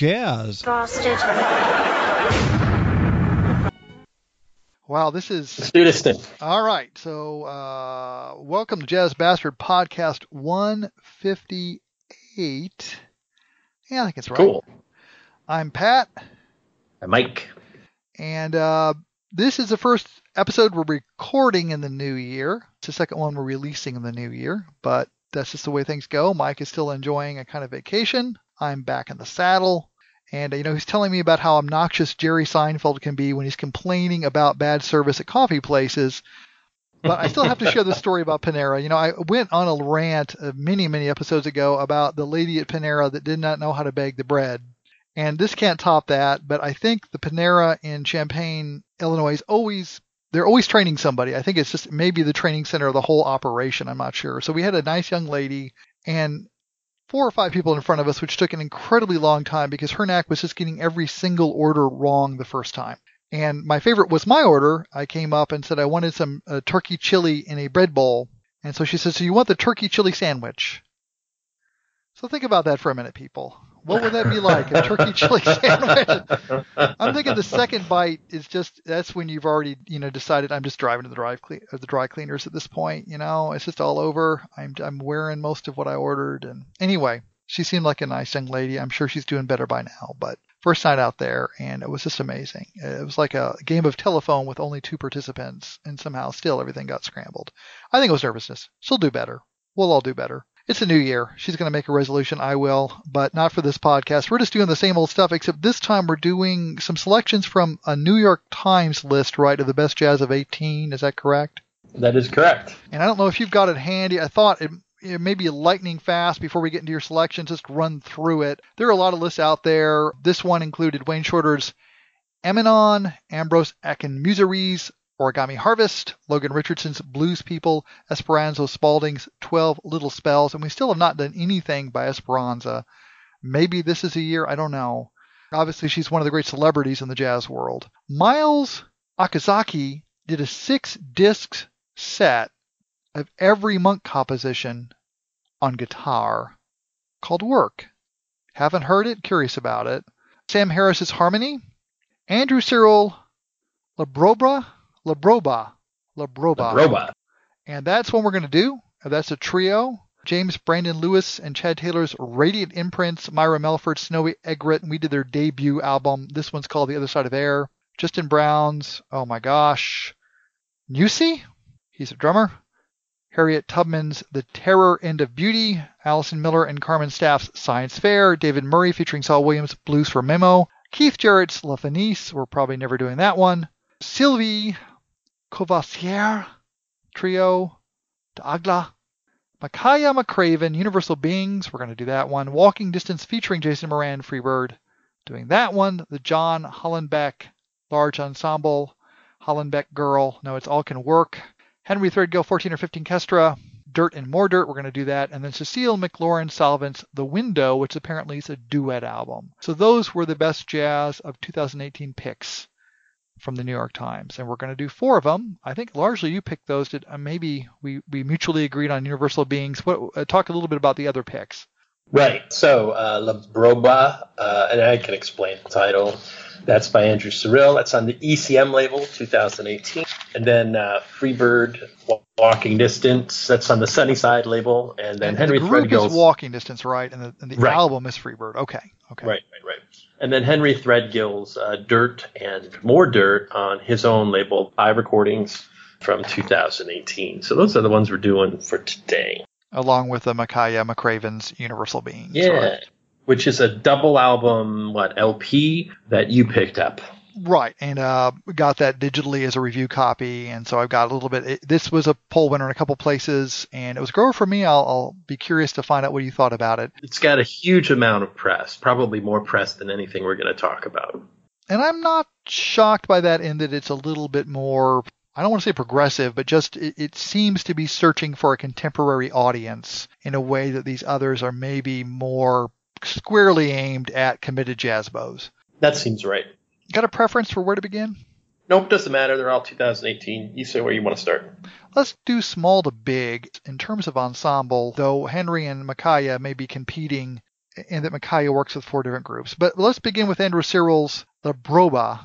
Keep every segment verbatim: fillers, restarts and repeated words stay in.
jazz. Bastard. Wow, this is... Let's do this thing. All right, so uh, welcome to Jazz Bastard Podcast one fifty-eight. Yeah, I think it's right. Cool. I'm Pat. I'm Mike. And uh, this is the first episode we're recording in the new year. It's the second one we're releasing in the new year, but that's just the way things go. Mike is still enjoying a kind of vacation. I'm back in the saddle. And, you know, he's telling me about how obnoxious Jerry Seinfeld can be when he's complaining about bad service at coffee places. But I still have to share this story about Panera. You know, I went on a rant uh, many, many episodes ago about the lady at Panera that did not know how to bake the bread. And this can't top that. But I think the Panera in Champaign, Illinois is always, they're always training somebody. I think it's just maybe the training center of the whole operation. I'm not sure. So we had a nice young lady and four or five people in front of us, which took an incredibly long time because her knack was just getting every single order wrong the first time. And my favorite was my order. I came up and said I wanted some uh, turkey chili in a bread bowl. And so she said, so you want the turkey chili sandwich? So think about that for a minute, people. What would that be like, a turkey chili sandwich? I'm thinking the second bite is just, that's when you've already, you know, decided I'm just driving to the dry, cle- the dry cleaners at this point. You know, it's just all over. I'm I'm wearing most of what I ordered. And anyway, she seemed like a nice young lady. I'm sure she's doing better by now. But first night out there, and it was just amazing. It was like a game of telephone with only two participants, and somehow still everything got scrambled. I think it was nervousness. She'll do better. We'll all do better. It's a new year. She's going to make a resolution. I will, but not for this podcast. We're just doing the same old stuff, except this time we're doing some selections from a New York Times list, right, of the best jazz of eighteen. Is that correct? That is correct. And I don't know if you've got it handy. I thought it, it may be lightning fast before we get into your selections. Just run through it. There are a lot of lists out there. This one included Wayne Shorter's Eminon, Ambrose Akinmusir's Origami Harvest, Logan Richardson's Blues People, Esperanza Spalding's twelve Little Spells, and we still have not done anything by Esperanza. Maybe this is a year, I don't know. Obviously, she's one of the great celebrities in the jazz world. Miles Okazaki did a six-disc set of every Monk composition on guitar called Work. Haven't heard it, curious about it. Sam Harris's Harmony, Andrew Cyril Labrobra, Labroba. Labroba. Labroba. And that's what we're going to do. That's a trio. James Brandon Lewis and Chad Taylor's Radiant Imprints, Myra Melford, Snowy Egret, and we did their debut album. This one's called The Other Side of Air. Justin Brown's, oh my gosh, Newsy? He's a drummer. Harriet Tubman's The Terror End of Beauty. Allison Miller and Carmen Staff's Science Fair. David Murray featuring Saul Williams' Blues for Memo. Keith Jarrett's La Fenice. We're probably never doing that one. Sylvie Courvoisier Trio, D'Agla, Makaya McCraven, Universal Beings, we're going to do that one. Walking Distance featuring Jason Moran, Freebird, doing that one. The John Hollenbeck Large Ensemble, Hollenbeck Girl, no, it's All Can Work. Henry Threadgill, fourteen or fifteen Kestra, Dirt and More Dirt, we're going to do that. And then Cecile McLaurin Salvant's The Window, which apparently is a duet album. So those were the best jazz of two thousand eighteen picks from the New York Times, and we're going to do four of them. I think largely you picked those. Did uh, maybe we, we mutually agreed on Universal Beings. What, uh, talk a little bit about the other picks. Right. So uh, Labroba, uh, and I can explain the title. That's by Andrew Cyril. That's on the E C M label, two thousand eighteen. And then uh, Freebird, Walking Distance. That's on the Sunnyside label. And then and Henry the group Threadgill's is Walking Distance, right? And the, and the right. album is Freebird. Okay. Okay. Right, right, right. And then Henry Threadgill's uh, Dirt and More Dirt on his own label, Five Recordings from two thousand eighteen. So those are the ones we're doing for today. Along with the Makaya McCraven's Universal Beings. Yeah, right? Which is a double album, what, L P that you picked up. Right, and uh, got that digitally as a review copy, and so I've got a little bit. It, this was a poll winner in a couple places, and it was a grower for me. I'll, I'll be curious to find out what you thought about it. It's got a huge amount of press, probably more press than anything we're going to talk about. And I'm not shocked by that in that it's a little bit more, I don't want to say progressive, but just it, it seems to be searching for a contemporary audience in a way that these others are maybe more squarely aimed at committed jazz bows. That seems right. Got a preference for where to begin? Nope, doesn't matter. They're all two thousand eighteen. You say where you want to start. Let's do small to big. In terms of ensemble, though Henry and Makaya may be competing and that Micaiah works with four different groups. But let's begin with Andrew Cyril's La Broba.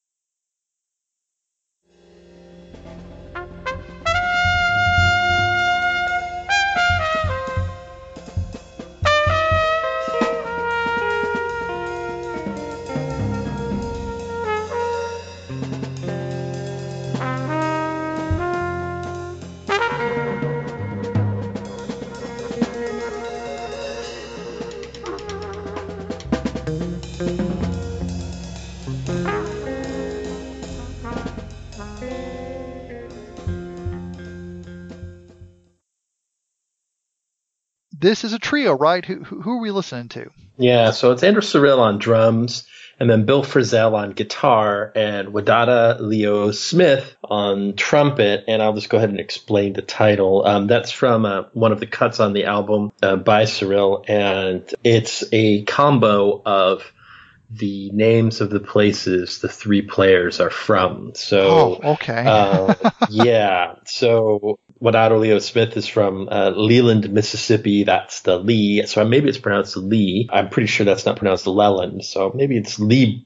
This is a trio, right? Who, who who are we listening to? Yeah, so it's Andrew Cyril on drums, and then Bill Frisell on guitar, and Wadada Leo Smith on trumpet. And I'll just go ahead and explain the title. Um, that's from uh, one of the cuts on the album uh, by Cyril, and it's a combo of the names of the places the three players are from. So, oh, okay. uh, yeah, so Wadada Leo Smith is from uh, Leland, Mississippi. That's the Lee. So maybe it's pronounced Lee. I'm pretty sure that's not pronounced Leland. So maybe it's Lee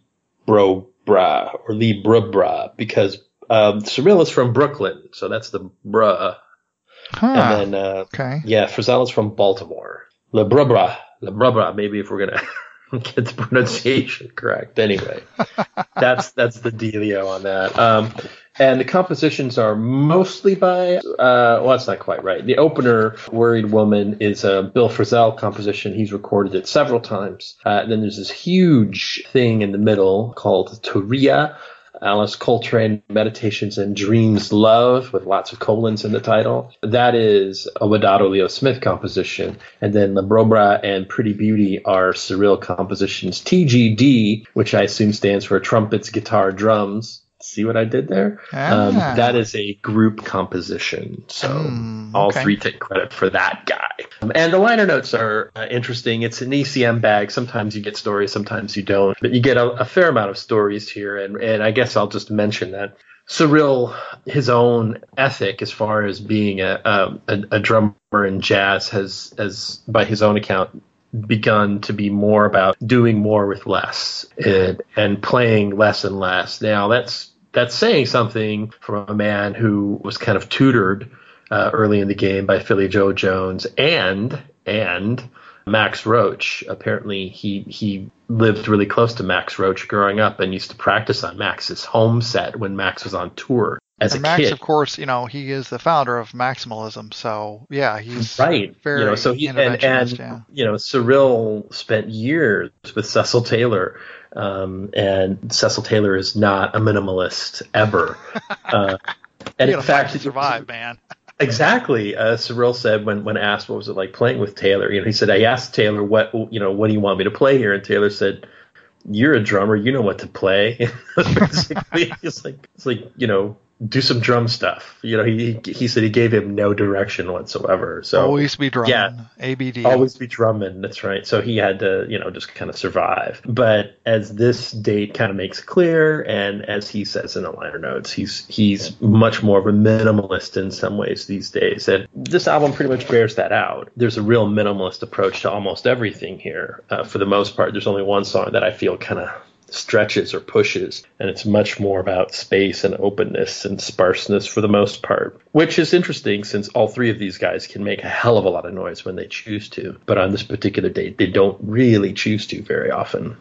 Brobra or Lee Brubra because um, Cyril is from Brooklyn. So that's the bruh. Huh. And then, uh, okay. yeah, Frizzell is from Baltimore. Le Brubra. Le Brubra, maybe if we're going to get the pronunciation correct. Anyway, that's that's the dealio on that. Um, and the compositions are mostly by, uh, well, that's not quite right. The opener, Worried Woman, is a Bill Frisell composition. He's recorded it several times. Uh, and then there's this huge thing in the middle called Turia, Alice Coltrane Meditations and Dreams Love, with lots of colons in the title. That is a Wadada Leo Smith composition. And then La Brobra and Pretty Beauty are Cyril compositions. T G D, which I assume stands for trumpets, guitar, drums. See what I did there? Ah. Um, that is a group composition. So mm, all okay. three take credit for that guy. Um, and the liner notes are uh, interesting. It's an E C M bag. Sometimes you get stories, sometimes you don't. But you get a, a fair amount of stories here. And, and I guess I'll just mention that Cyril, his own ethic as far as being a, a, a drummer in jazz has, has, by his own account, begun to be more about doing more with less and, and playing less and less. Now, that's that's saying something from a man who was kind of tutored uh, early in the game by Philly Joe Jones and and Max Roach. Apparently, he he lived really close to Max Roach growing up and used to practice on Max's home set when Max was on tour as and a Max, kid. of course, you know, he is the founder of maximalism. So, yeah, he's right. very you know, so he and, interventionist, and yeah. you know, Cyril spent years with Cecil Taylor, um, and Cecil Taylor is not a minimalist ever. Uh, and you in fact, to survive, man. Exactly. Uh, Cyril said when, when asked what was it like playing with Taylor, you know, he said, I asked Taylor, what, you know, what do you want me to play here? And Taylor said, you're a drummer, you know what to play. Basically, it's like, it's like, you know, do some drum stuff. You know, he he said he gave him no direction whatsoever. So always be drumming. Yeah, A B D. Always be drumming. That's right. So he had to, you know, just kind of survive. But as this date kind of makes clear, and as he says in the liner notes, he's he's much more of a minimalist in some ways these days. And this album pretty much bears that out. There's a real minimalist approach to almost everything here. Uh, for the most part, there's only one song that I feel kind of stretches or pushes, and it's much more about space and openness and sparseness for the most part, which is interesting since all three of these guys can make a hell of a lot of noise when they choose to, but on this particular date they don't really choose to very often.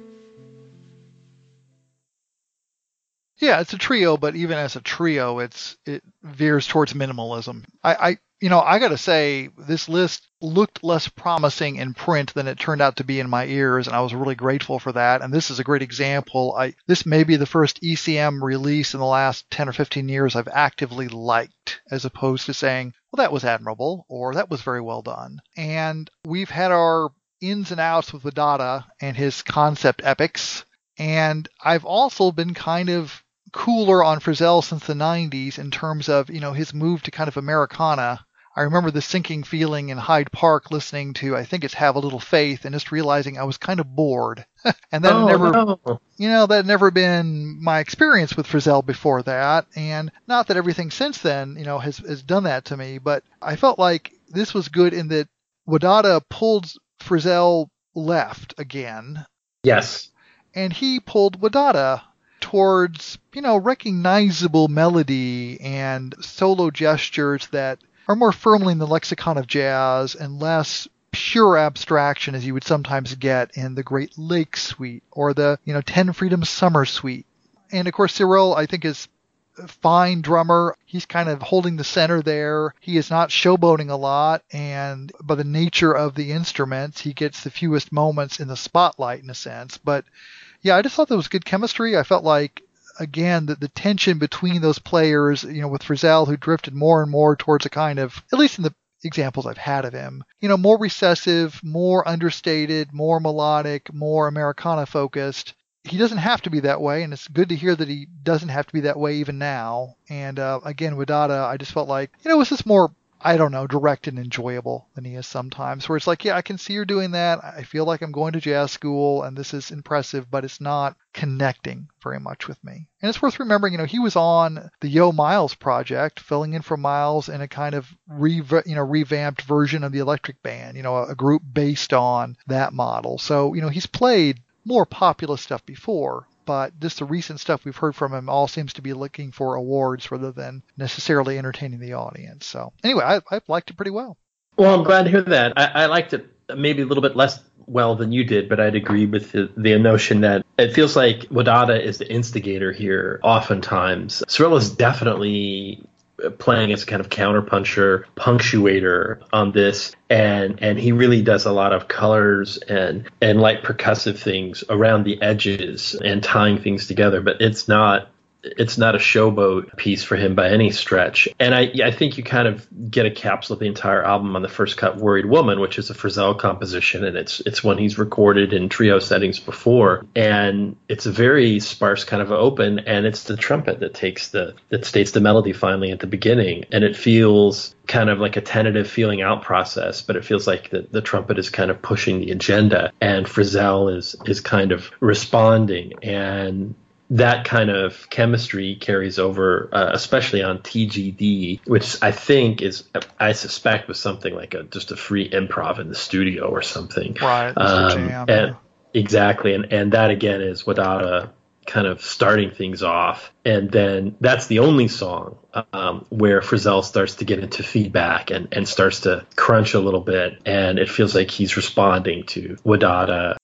Yeah, it's a trio, but even as a trio, it's it veers towards minimalism. I, I you know, I got to say, this list looked less promising in print than it turned out to be in my ears, and I was really grateful for that. And this is a great example. I This may be the first E C M release in the last ten or fifteen years I've actively liked, as opposed to saying, well, that was admirable, or that was very well done. And we've had our ins and outs with Wadada and his concept epics, and I've also been kind of cooler on Frizzell since the nineties in terms of, you know, his move to kind of Americana. I remember the sinking feeling in Hyde Park listening to, I think it's Have a Little Faith, and just realizing I was kind of bored. and that oh, had never, no. you know, that had never been my experience with Frizzell before that. And not that everything since then, you know, has, has done that to me, but I felt like this was good in that Wadada pulled Frizzell left again. Yes. And he pulled Wadada towards, you know, recognizable melody and solo gestures that are more firmly in the lexicon of jazz and less pure abstraction as you would sometimes get in the Great Lakes Suite or the, you know, Ten Freedoms Summer Suite. And of course, Cyril, I think, is a fine drummer. He's kind of holding the center there. He is not showboating a lot, and by the nature of the instruments, he gets the fewest moments in the spotlight in a sense. But yeah, I just thought there was good chemistry. I felt like, again, that the tension between those players, you know, with Frizzell, who drifted more and more towards a kind of, at least in the examples I've had of him, you know, more recessive, more understated, more melodic, more Americana focused. He doesn't have to be that way, and it's good to hear that he doesn't have to be that way even now. And uh, again, Wadada, I just felt like, you know, it was just more, I don't know, direct and enjoyable than he is sometimes, where it's like, yeah, I can see you're doing that. I feel like I'm going to jazz school, and this is impressive, but it's not connecting very much with me. And it's worth remembering, you know, he was on the Yo Miles project, filling in for Miles in a kind of re- you know, revamped version of the Electric Band, you know, a, a group based on that model. So, you know, he's played more popular stuff before, but just the recent stuff we've heard from him all seems to be looking for awards rather than necessarily entertaining the audience. So anyway, I, I liked it pretty well. Well, I'm glad to hear that. I, I liked it maybe a little bit less well than you did, but I'd agree with the, the notion that it feels like Wadada is the instigator here oftentimes. Cyril is definitely playing as a kind of counterpuncher, punctuator on this, and and he really does a lot of colors and and light percussive things around the edges and tying things together, but it's not it's not a showboat piece for him by any stretch. And I I think you kind of get a capsule of the entire album on the first cut, Worried Woman, which is a Frizzell composition, and it's it's one he's recorded in trio settings before. And it's a very sparse kind of open, and it's the trumpet that takes the that states the melody finally at the beginning. And it feels kind of like a tentative feeling out process, but it feels like the, the trumpet is kind of pushing the agenda, and Frizzell is is kind of responding. And that kind of chemistry carries over, uh, especially on T G D, which I think is, I suspect, was something like a just a free improv in the studio or something. Right. Um, jam, and, yeah. Exactly. And, and that, again, is Wadada kind of starting things off. And then that's the only song um, where Frizzell starts to get into feedback and, and starts to crunch a little bit. And it feels like he's responding to Wadada.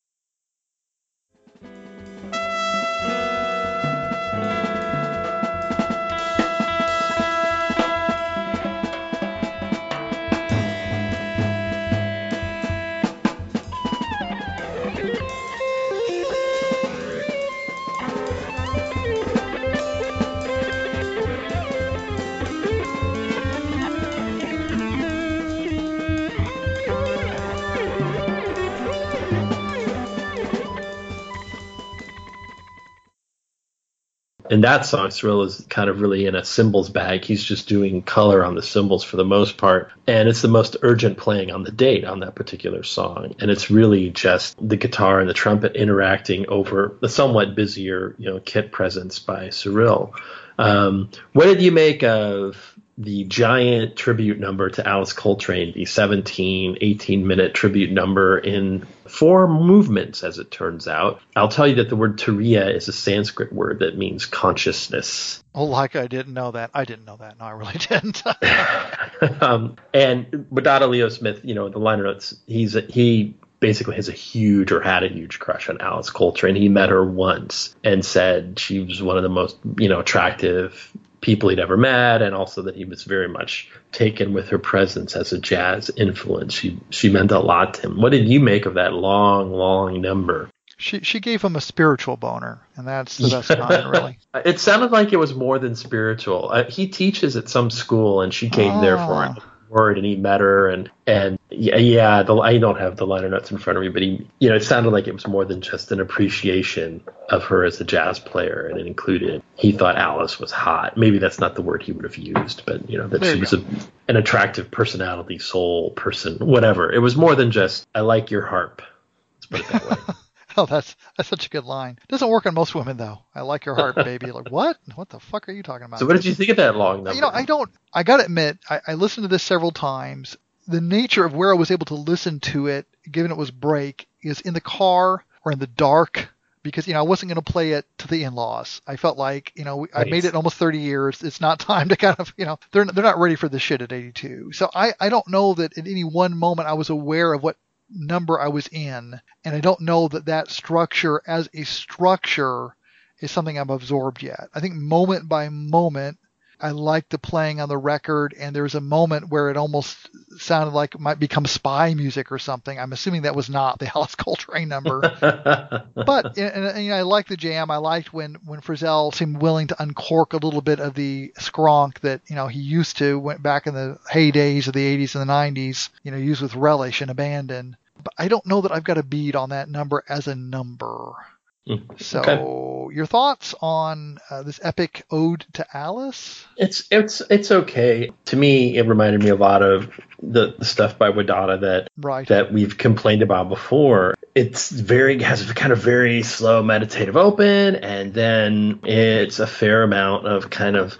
In that song, Cyril is kind of really in a cymbals bag. He's just doing color on the cymbals for the most part. And it's the most urgent playing on the date on that particular song. And it's really just the guitar and the trumpet interacting over the somewhat busier, you know, kit presence by Cyril. Um, what did you make of the giant tribute number to Alice Coltrane, the seventeen, eighteen minute tribute number in four movements, as it turns out? I'll tell you that the word Turiya is a Sanskrit word that means consciousness. Oh, like I didn't know that. I didn't know that. No, I really didn't. um, and Wadada Leo Smith, you know, in the liner notes, he's a, he basically has a huge or had a huge crush on Alice Coltrane. He met her once and said she was one of the most, you know, attractive people he'd ever met, and also that he was very much taken with her presence as a jazz influence. She she meant a lot to him. What did you make of that long, long number? She she gave him a spiritual boner, and that's the best kind, really. It sounded like it was more than spiritual. Uh, he teaches at some school, and she came ah. there for an award, and he met her, and and yeah, yeah the, I don't have the liner notes in front of me, but he, you know, it sounded like it was more than just an appreciation of her as a jazz player, and it included he thought Alice was hot. Maybe that's not the word he would have used, but you know that there she was a, an attractive personality, soul person, whatever. It was more than just I like your harp. Let's put it that way. Oh, that's that's such a good line. Doesn't work on most women, though. I like your heart, baby. Like, what? What the fuck are you talking about? So what did you think of that long number? You know, I don't, I got to admit, I, I listened to this several times. The nature of where I was able to listen to it, given it was break, is in the car or in the dark, because, you know, I wasn't going to play it to the in-laws. I felt like, you know, I made it almost thirty years. It's not time to kind of, you know, they're they're not ready for this shit at eighty-two. So I, I don't know that at any one moment I was aware of what number I was in, and I don't know that that structure as a structure is something I've absorbed yet. I think moment by moment I like the playing on the record, and there's a moment where it almost sounded like it might become spy music or something. I'm assuming that was not the Alice Coltrane number. But and, and, you know, I like the jam. I liked when when Frizzell seemed willing to uncork a little bit of the skronk that, you know, he used to, went back in the heydays of the eighties and the nineties, you know, used with relish and abandon. But I don't know that I've got a beat on that number as a number. Mm, so okay. Your thoughts on uh, this epic ode to Alice? It's it's it's okay. To me, it reminded me a lot of the, the stuff by Wadada that right. that we've complained about before. It's very has a kind of very slow meditative open, and then it's a fair amount of kind of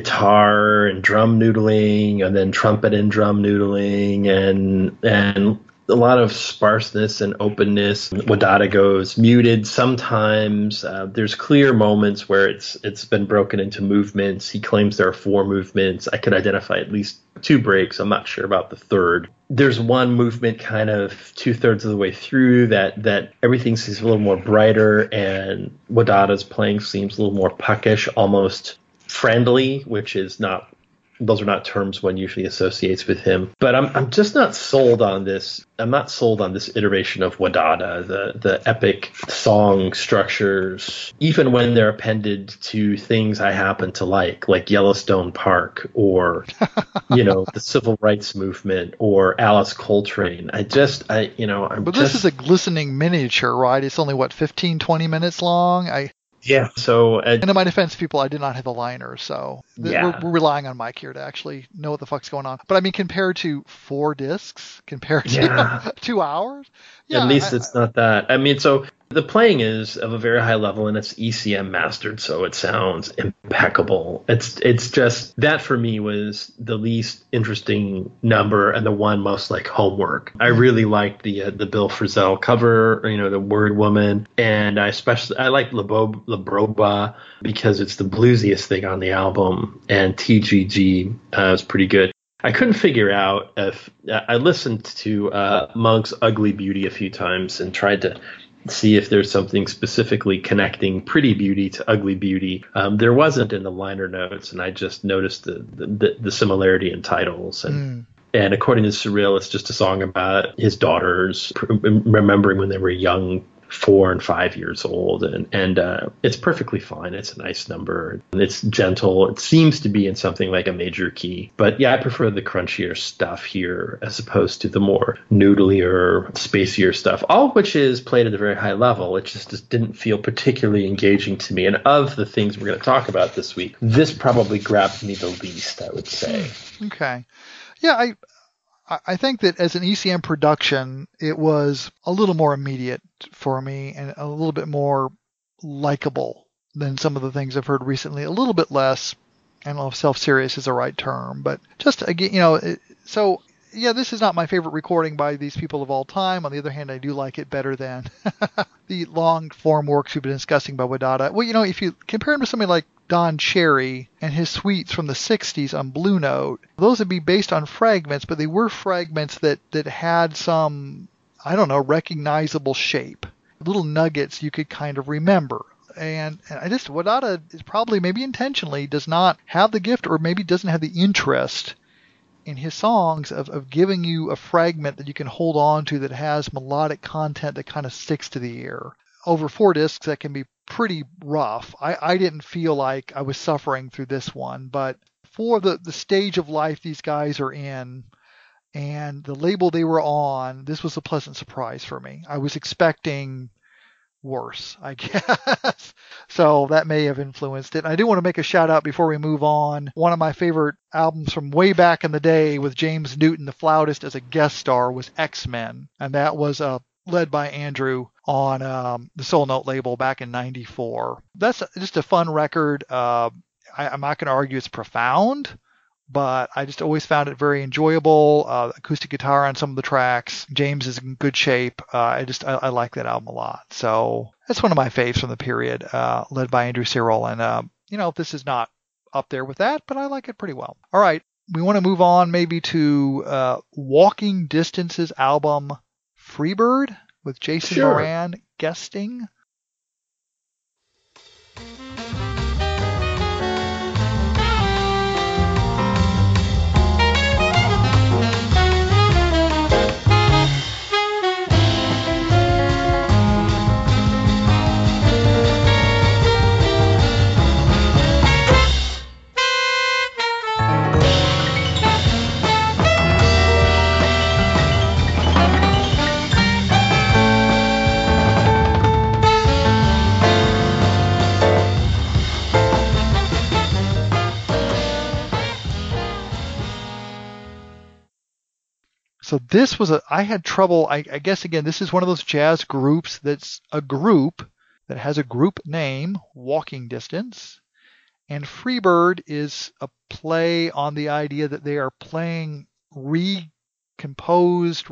guitar and drum noodling, and then trumpet and drum noodling, and and a lot of sparseness and openness. Wadada goes muted sometimes. Uh, there's clear moments where it's it's been broken into movements. He claims there are four movements. I could identify at least two breaks. I'm not sure about the third. There's one movement kind of two-thirds of the way through that that everything seems a little more brighter, and Wadada's playing seems a little more puckish, almost friendly, which is not those are not terms one usually associates with him. But I'm I'm just not sold on this. I'm not sold on this iteration of Wadada, the the epic song structures, even when they're appended to things I happen to like, like Yellowstone Park or, you know, the Civil Rights Movement or Alice Coltrane. I just, I, you know, I'm But just, this is a glistening miniature, right? It's only, what, fifteen, twenty minutes long? I Yeah. So, uh, and in my defense, people, I did not have the liner, so th- yeah. we're, we're relying on Mike here to actually know what the fuck's going on. But I mean, compared to four discs, compared to Yeah. two hours, yeah, at least I, it's not that. I mean, so the playing is of a very high level, and it's E C M mastered, so it sounds impeccable. It's it's just that for me was the least interesting number and the one most like homework. I really liked the uh, the Bill Frisell cover, you know, the Word Woman, and I especially I like La Bo- La Broba because it's the bluesiest thing on the album, and T G G uh, is pretty good. I couldn't figure out if I listened to uh, Monk's Ugly Beauty a few times and tried to see if there's something specifically connecting Pretty Beauty to Ugly Beauty. Um, there wasn't in the liner notes, and I just noticed the the, the similarity in titles. And mm. and according to Surreal, it's just a song about his daughters remembering when they were young, four and five years old, and and uh, it's perfectly fine. It's a nice number. It's gentle. It seems to be in something like a major key. But yeah, I prefer the crunchier stuff here as opposed to the more noodlier, spacier stuff, all of which is played at a very high level. It just, just didn't feel particularly engaging to me. And of the things we're going to talk about this week, this probably grabbed me the least, I would say. Okay. Yeah, I I think that as an E C M production, it was a little more immediate for me and a little bit more likable than some of the things I've heard recently. A little bit less, I don't know if self-serious is the right term, but just again, you know, it, so yeah, this is not my favorite recording by these people of all time. On the other hand, I do like it better than the long form works we've been discussing by Wadada. Well, you know, if you compare him to somebody like Don Cherry and his suites from the sixties on Blue Note, those would be based on fragments, but they were fragments that, that had some, I don't know, recognizable shape. Little nuggets you could kind of remember. And, and I just, Wadada is probably, maybe intentionally, does not have the gift or maybe doesn't have the interest in his songs of, of giving you a fragment that you can hold on to that has melodic content that kind of sticks to the ear. Over four discs, that can be pretty rough. I, I didn't feel like I was suffering through this one, but for the, the stage of life these guys are in and the label they were on, this was a pleasant surprise for me. I was expecting worse, I guess. So that may have influenced it. I do want to make a shout out before we move on. One of my favorite albums from way back in the day with James Newton, the flautist, as a guest star was X-Men. And that was uh, led by Andrew on um, the Soul Note label back in ninety-four. That's just a fun record. Uh, I, I'm not going to argue it's profound, but I just always found it very enjoyable. Uh, acoustic guitar on some of the tracks. James is in good shape. Uh, I just I, I like that album a lot. So that's one of my faves from the period, uh, led by Andrew Cyril. And uh, you know, this is not up there with that, but I like it pretty well. All right, we want to move on maybe to uh, Walking Distance's album Freebird with Jason Sure. Moran guesting. So this was a, I had trouble, I, I guess again, this is one of those jazz groups that's a group that has a group name, Walking Distance. And Freebird is a play on the idea that they are playing recomposed,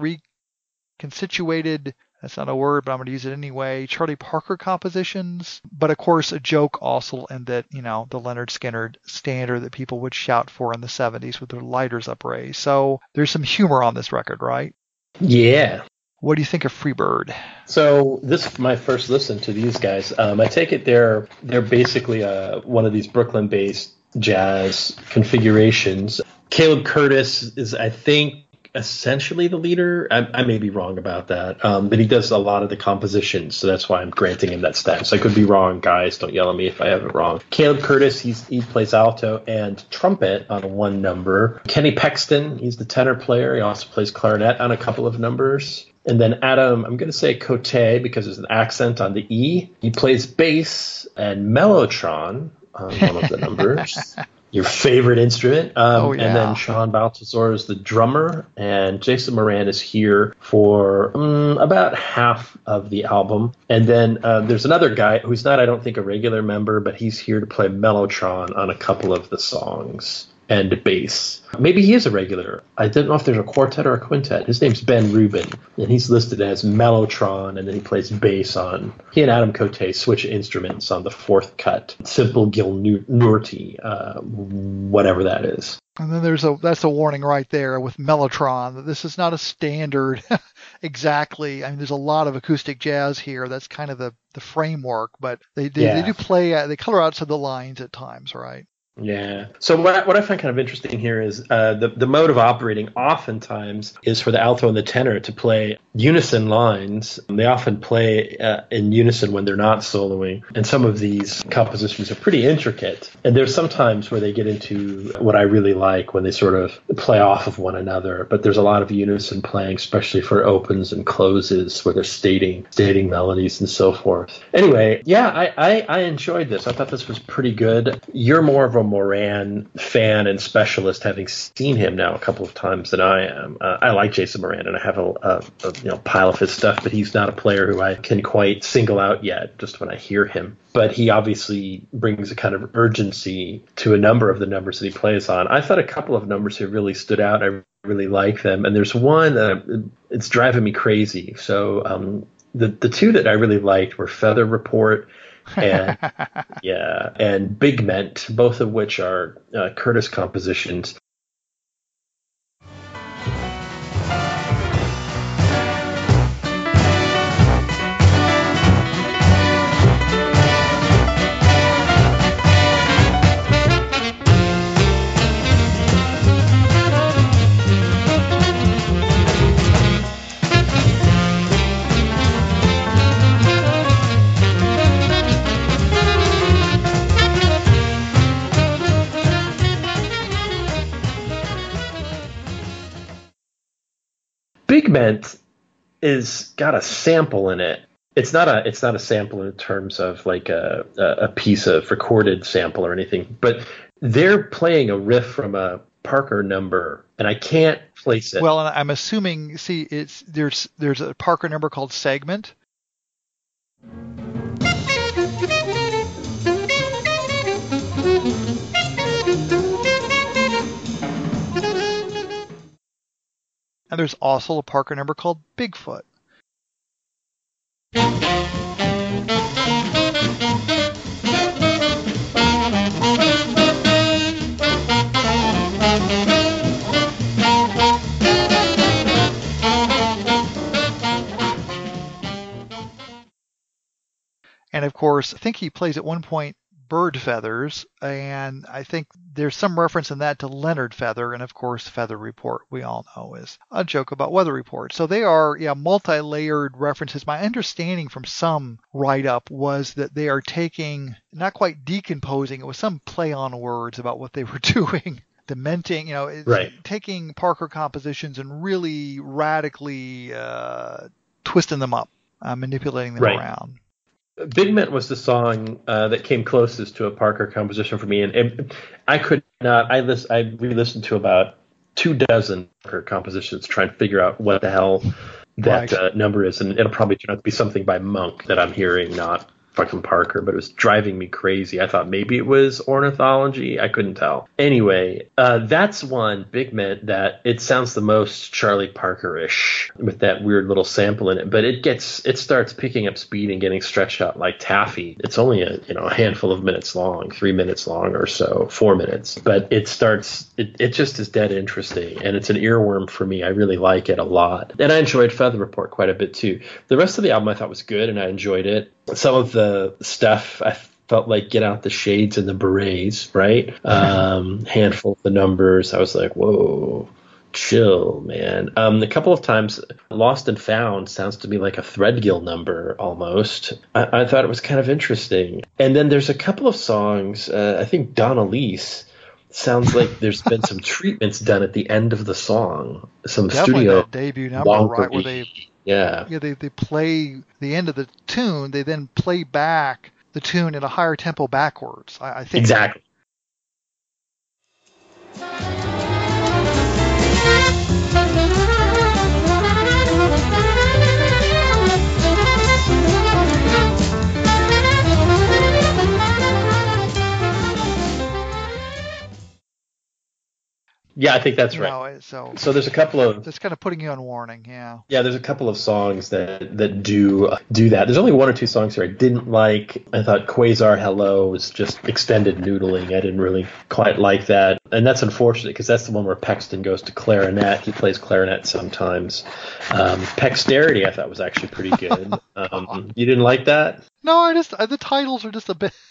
reconstituted, that's not a word, but I'm going to use it anyway, Charlie Parker compositions. But of course, a joke also in that, you know, the Leonard Skinner standard that people would shout for in the seventies with their lighters upraised. So there's some humor on this record, right? Yeah. What do you think of Freebird? So this is my first listen to these guys. Um, I take it they're they're basically uh, one of these Brooklyn-based jazz configurations. Caleb Curtis is, I think, essentially the leader. I, I may be wrong about that, um, but he does a lot of the compositions, so that's why I'm granting him that status. I could be wrong, guys. Don't yell at me if I have it wrong. Caleb Curtis, he's, he plays alto and trumpet on one number. Kenny Pexton, he's the tenor player. He also plays clarinet on a couple of numbers. And then Adam, I'm going to say Cote because there's an accent on the E. He plays bass and mellotron on one of the numbers. Your favorite instrument. Um, oh, yeah. And then Sean Balthazar is the drummer, and Jason Moran is here for um, about half of the album. And then uh, there's another guy who's not, I don't think, a regular member, but he's here to play mellotron on a couple of the songs and bass. Maybe he is a regular. I don't know if there's a quartet or a quintet. His name's Ben Rubin, and he's listed as mellotron, and then he plays bass on. He and Adam Cote switch instruments on the fourth cut. Simple Gil Norty, uh, whatever that is. And then there's a that's a warning right there with mellotron that this is not a standard exactly. I mean, there's a lot of acoustic jazz here. That's kind of the, the framework, but they they, Yeah. they do play uh, they color outside the lines at times, right? Yeah. So what I, what I find kind of interesting here is uh, the the mode of operating oftentimes is for the alto and the tenor to play unison lines. They often play uh, in unison when they're not soloing, and some of these compositions are pretty intricate. And there's some times where they get into what I really like when they sort of play off of one another. But there's a lot of unison playing, especially for opens and closes, where they're stating stating melodies and so forth. Anyway, yeah, I I, I enjoyed this. I thought this was pretty good. You're more of a Moran fan and specialist, having seen him now a couple of times than I am. Uh, I like Jason Moran, and I have a, a, a you know pile of his stuff, but he's not a player who I can quite single out yet, just when I hear him. But he obviously brings a kind of urgency to a number of the numbers that he plays on. I thought a couple of numbers here really stood out. I really like them, and there's one that it's driving me crazy. So um, the the two that I really liked were Feather Report and yeah, and Big Ment, both of which are uh, Curtis compositions. Bigment is got a sample in it. It's not a it's not a sample in terms of like a a piece of recorded sample or anything, but they're playing a riff from a Parker number, and I can't place it. Well, and I'm assuming, see, it's there's there's a Parker number called Segment. And there's also a Parker number called Bigfoot. And of course, I think he plays at one point Bird Feathers, and I think there's some reference in that to Leonard Feather, and of course Feather Report, we all know, is a joke about Weather Report. So they are, yeah, multi-layered references. My understanding from some write-up was that they are taking, not quite decomposing, it was some play on words about what they were doing. Dementing, you know, it's right. taking Parker compositions and really radically uh, twisting them up, uh, manipulating them right. around. Bigment was the song uh, that came closest to a Parker composition for me, and it, I could not. I list, I re-listened to about two dozen Parker compositions, trying to figure out what the hell that right. uh, number is, and it'll probably turn out to be something by Monk that I'm hearing, not fucking Parker. But it was driving me crazy. I thought maybe it was Ornithology. I couldn't tell. Anyway, uh, that's one Bigment that it sounds the most Charlie Parker-ish with that weird little sample in it. But it gets it starts picking up speed and getting stretched out like taffy. It's only a you know a handful of minutes long, three minutes long or so, four minutes. But it starts. It, it just is dead interesting, and it's an earworm for me. I really like it a lot, and I enjoyed Feather Report quite a bit too. The rest of the album I thought was good, and I enjoyed it. Some of the stuff I felt like Get Out the Shades and the Berets, right? Um, handful of the numbers. I was like, whoa, chill, man. Um, a couple of times, Lost and Found sounds to me like a Threadgill number almost. I, I thought it was kind of interesting. And then there's a couple of songs, uh, I think Donna Leese sounds like there's been some treatments done at the end of the song. Some Definitely studio that debut number, right, where they yeah. yeah they, they play the end of the tune, they then play back the tune in a higher tempo backwards. I, I think exactly. Yeah, I think that's you right. know, so So there's a couple of it's kind of putting you on warning, yeah. yeah, there's a couple of songs that that do uh, do that. There's only one or two songs here I didn't like. I thought Quasar Hello was just extended noodling. I didn't really quite like that, and that's unfortunate because that's the one where Paxton goes to clarinet. He plays clarinet sometimes. Um, Pexterity I thought was actually pretty good. Um, you didn't like that? No, I just the titles are just a bit.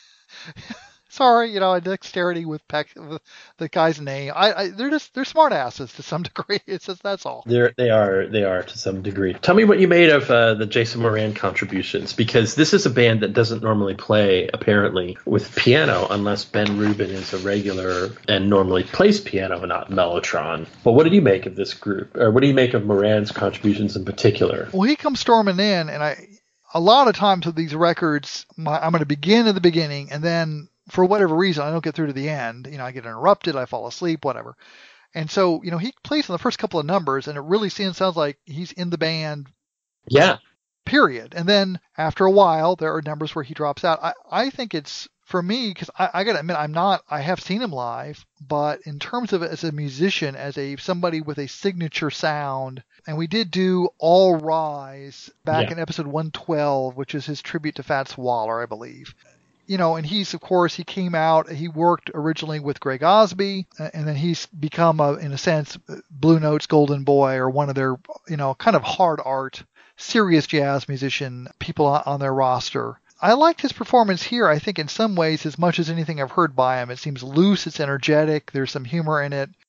Sorry, you know, a dexterity with Peck, the guy's name. I, I, they're just they're smart asses to some degree. It's just that's all. They're they are they are to some degree. Tell me what you made of uh, the Jason Moran contributions, because this is a band that doesn't normally play apparently with piano unless Ben Rubin is a regular and normally plays piano and not Mellotron. But what did you make of this group, or what do you make of Moran's contributions in particular? Well, he comes storming in, and I a lot of times with these records, my, I'm going to begin at the beginning, and then for whatever reason, I don't get through to the end. You know, I get interrupted, I fall asleep, whatever. And so, you know, he plays on the first couple of numbers, and it really seems, sounds like he's in the band. Yeah. Period. And then after a while, there are numbers where he drops out. I, I think it's, for me, because I, I got to admit, I'm not, I have seen him live, but in terms of as a musician, as a somebody with a signature sound, and we did do All Rise back Yeah. in episode one twelve, which is his tribute to Fats Waller, I believe. You know, and he's, of course, he came out, he worked originally with Greg Osby, and then he's become, a, in a sense, Blue Note's golden boy, or one of their, you know, kind of hard art, serious jazz musician people on their roster. I liked his performance here, I think, in some ways, as much as anything I've heard by him. It seems loose, it's energetic, there's some humor in it.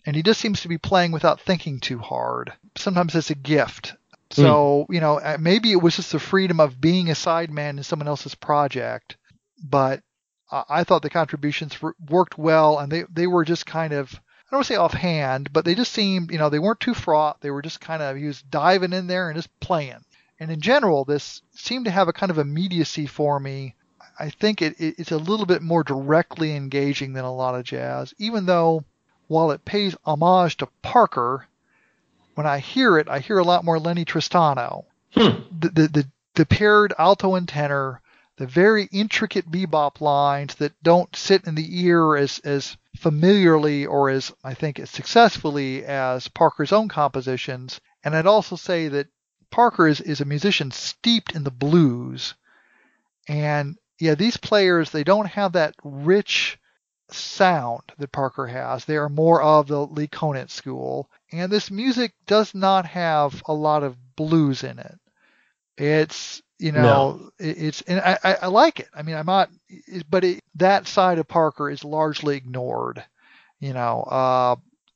and he just seems to be playing without thinking too hard. Sometimes it's a gift. So, mm. you know, maybe it was just the freedom of being a sideman in someone else's project, but I thought the contributions worked well, and they, they were just kind of, I don't want to say offhand, but they just seemed, you know, they weren't too fraught. They were just kind of, he was diving in there and just playing. And in general, this seemed to have a kind of immediacy for me. I think it, it, it's a little bit more directly engaging than a lot of jazz, even though while it pays homage to Parker, when I hear it, I hear a lot more Lenny Tristano. Hmm. The, the, the, the paired alto and tenor, the very intricate bebop lines that don't sit in the ear as, as familiarly or as, I think, as successfully as Parker's own compositions. And I'd also say that Parker is, is a musician steeped in the blues. And yeah, these players, they don't have that rich sound that Parker has. They are more of the Lee Konitz school. And this music does not have a lot of blues in it. It's, you know, no. it, it's, and I, I, I like it. I mean, I'm not, it, but it, that side of Parker is largely ignored, you know. Uh,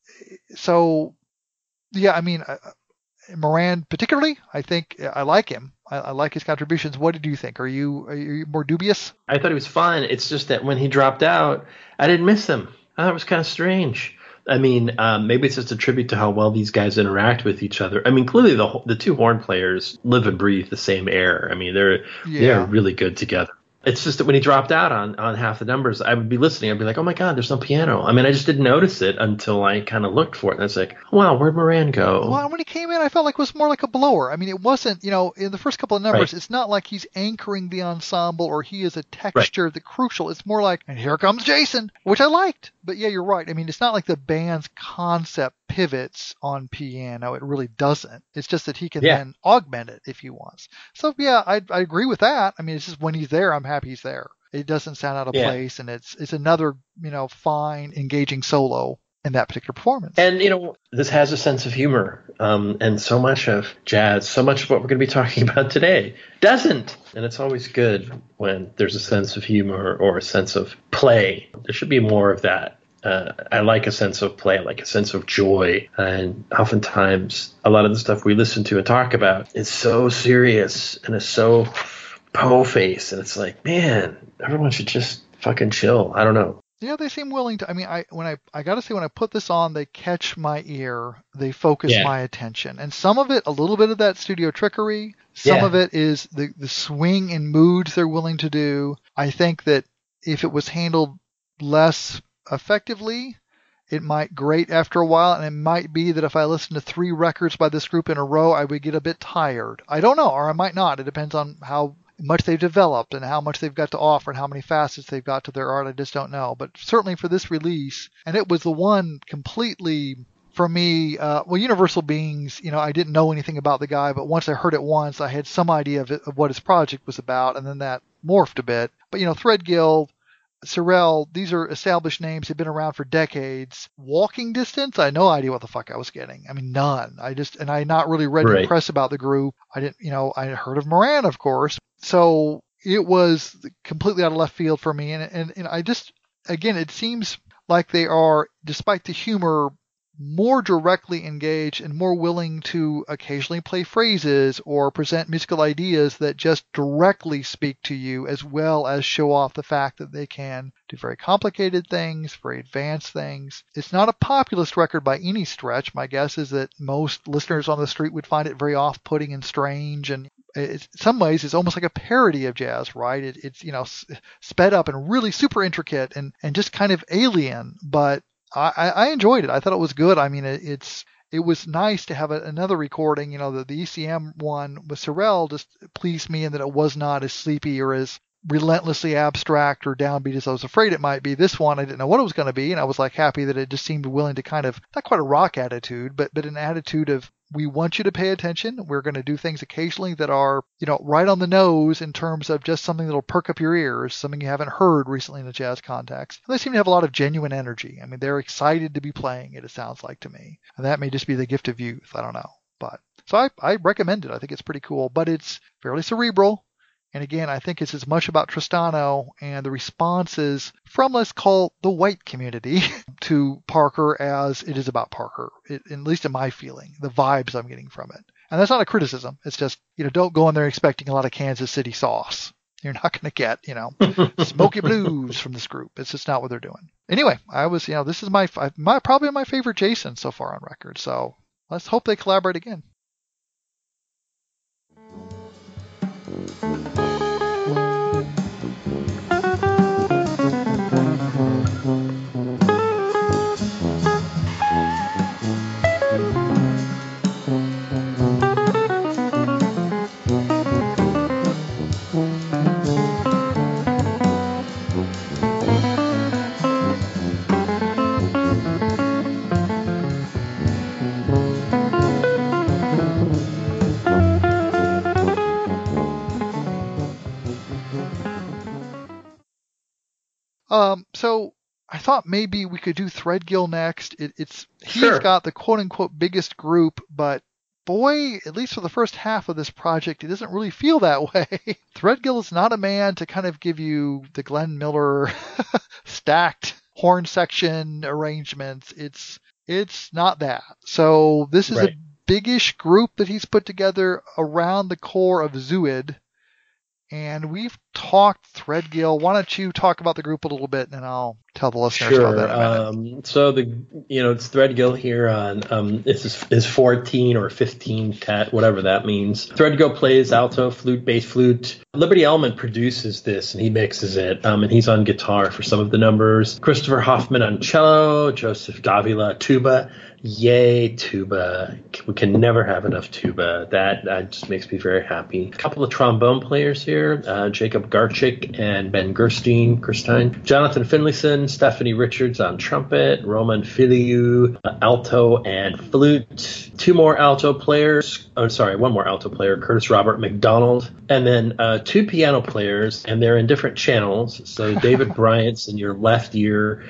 so, yeah, I mean, uh, Moran particularly, I think I like him. I, I like his contributions. What did you think? Are you, are you more dubious? I thought he was fun. It's just that when he dropped out, I didn't miss him. I thought it was kind of strange. I mean, um, maybe it's just a tribute to how well these guys interact with each other. I mean, clearly the the two horn players live and breathe the same air. I mean, they're yeah. they're really good together. It's just that when he dropped out on, on half the numbers, I would be listening. I'd be like, oh, my God, there's no piano. I mean, I just didn't notice it until I kind of looked for it. And I was like, wow, where'd Moran go? Well, when he came in, I felt like it was more like a blower. I mean, it wasn't, you know, in the first couple of numbers, right. It's not like he's anchoring the ensemble or he is a texture right. that's crucial. It's more like, and here comes Jason, which I liked. But yeah, you're right. I mean, it's not like the band's concept pivots on piano. It really doesn't. It's just that he can yeah. then augment it if he wants. So yeah, I, I agree with that. I mean, it's just when he's there, I'm happy he's there. It doesn't sound out of yeah. place, and it's it's another, you know, fine, engaging solo in that particular performance. And, you know, this has a sense of humor, um, and so much of jazz, so much of what we're going to be talking about today doesn't. And it's always good when there's a sense of humor or a sense of play. There should be more of that. Uh, I like a sense of play, I like a sense of joy. And oftentimes, a lot of the stuff we listen to and talk about is so serious and is so po-face. And it's like, man, everyone should just fucking chill. I don't know. Yeah, they seem willing to. I mean, I when I I got to say, when I put this on, they catch my ear. They focus yeah. my attention. And some of it, a little bit of that studio trickery. Some yeah. of it is the, the swing and moods they're willing to do. I think that if it was handled less effectively, it might grate after a while, and it might be that if I listened to three records by this group in a row, I would get a bit tired. I don't know, or I might not. It depends on how much they've developed and how much they've got to offer and how many facets they've got to their art. I just don't know. But certainly for this release, and it was the one completely, for me, uh, well, Universal Beings, you know, I didn't know anything about the guy, but once I heard it once, I had some idea of, it, of what his project was about, and then that morphed a bit. But, you know, Threadgill, Sorel, these are established names. They've been around for decades. Walking Distance, I had no idea what the fuck I was getting. I mean, none. I just, and I had not really read right. the press about the group. I didn't, you know, I had heard of Moran, of course. So it was completely out of left field for me. And, and, and I just, again, it seems like they are, despite the humor, more directly engaged and more willing to occasionally play phrases or present musical ideas that just directly speak to you, as well as show off the fact that they can do very complicated things, very advanced things. It's not a populist record by any stretch. My guess is that most listeners on the street would find it very off-putting and strange, and it's, in some ways it's almost like a parody of jazz, right? It, it's, you know, sped up and really super intricate and, and just kind of alien, but I, I enjoyed it. I thought it was good. I mean, it, it's it was nice to have a, another recording. You know, the, the E C M one with Sorel just pleased me in that it was not as sleepy or as relentlessly abstract or downbeat as I was afraid it might be. This one, I didn't know what it was going to be, and I was like happy that it just seemed willing to kind of, not quite a rock attitude, but but an attitude of, we want you to pay attention. We're going to do things occasionally that are, you know, right on the nose in terms of just something that'll perk up your ears, something you haven't heard recently in the jazz context. And they seem to have a lot of genuine energy. I mean, they're excited to be playing it, it sounds like to me. And that may just be the gift of youth. I don't know. But so I, I recommend it. I think it's pretty cool, but it's fairly cerebral. And again, I think it's as much about Tristano and the responses from, let's call, the white community to Parker as it is about Parker, it, at least in my feeling, the vibes I'm getting from it. And that's not a criticism. It's just, you know, don't go in there expecting a lot of Kansas City sauce. You're not going to get, you know, smoky blues from this group. It's just not what they're doing. Anyway, I was, you know, this is my, my probably my favorite Jason so far on record. So let's hope they collaborate again. Um, so I thought maybe we could do Threadgill next. It, it's he's Sure. got the quote unquote biggest group, but boy, at least for the first half of this project, it doesn't really feel that way. Threadgill is not a man to kind of give you the Glenn Miller stacked horn section arrangements. It's it's not that. So this is Right. a biggish group that he's put together around the core of Zuid. And we've talked Threadgill. Why don't you talk about the group a little bit, and I'll tell the listeners about Sure. that in a minute. Um, so the you know it's Threadgill here on um, it's his, his fourteen or fifteen tat, whatever that means. Threadgill plays alto, flute, bass flute. Liberty Element produces this and he mixes it, um, and he's on guitar for some of the numbers. Christopher Hoffman on cello, Joseph Davila tuba. Yay, tuba. We can never have enough tuba. That, that just makes me very happy. A couple of trombone players here, uh, Jacob Garchik and Ben Gerstein, Gerstein. Jonathan Finlayson, Stephanie Richards on trumpet, Roman Filiu, uh, alto and flute. Two more alto players, oh, sorry, one more alto player, Curtis Robert McDonald. And then uh, two piano players, and they're in different channels. So David Bryant's in your left ear,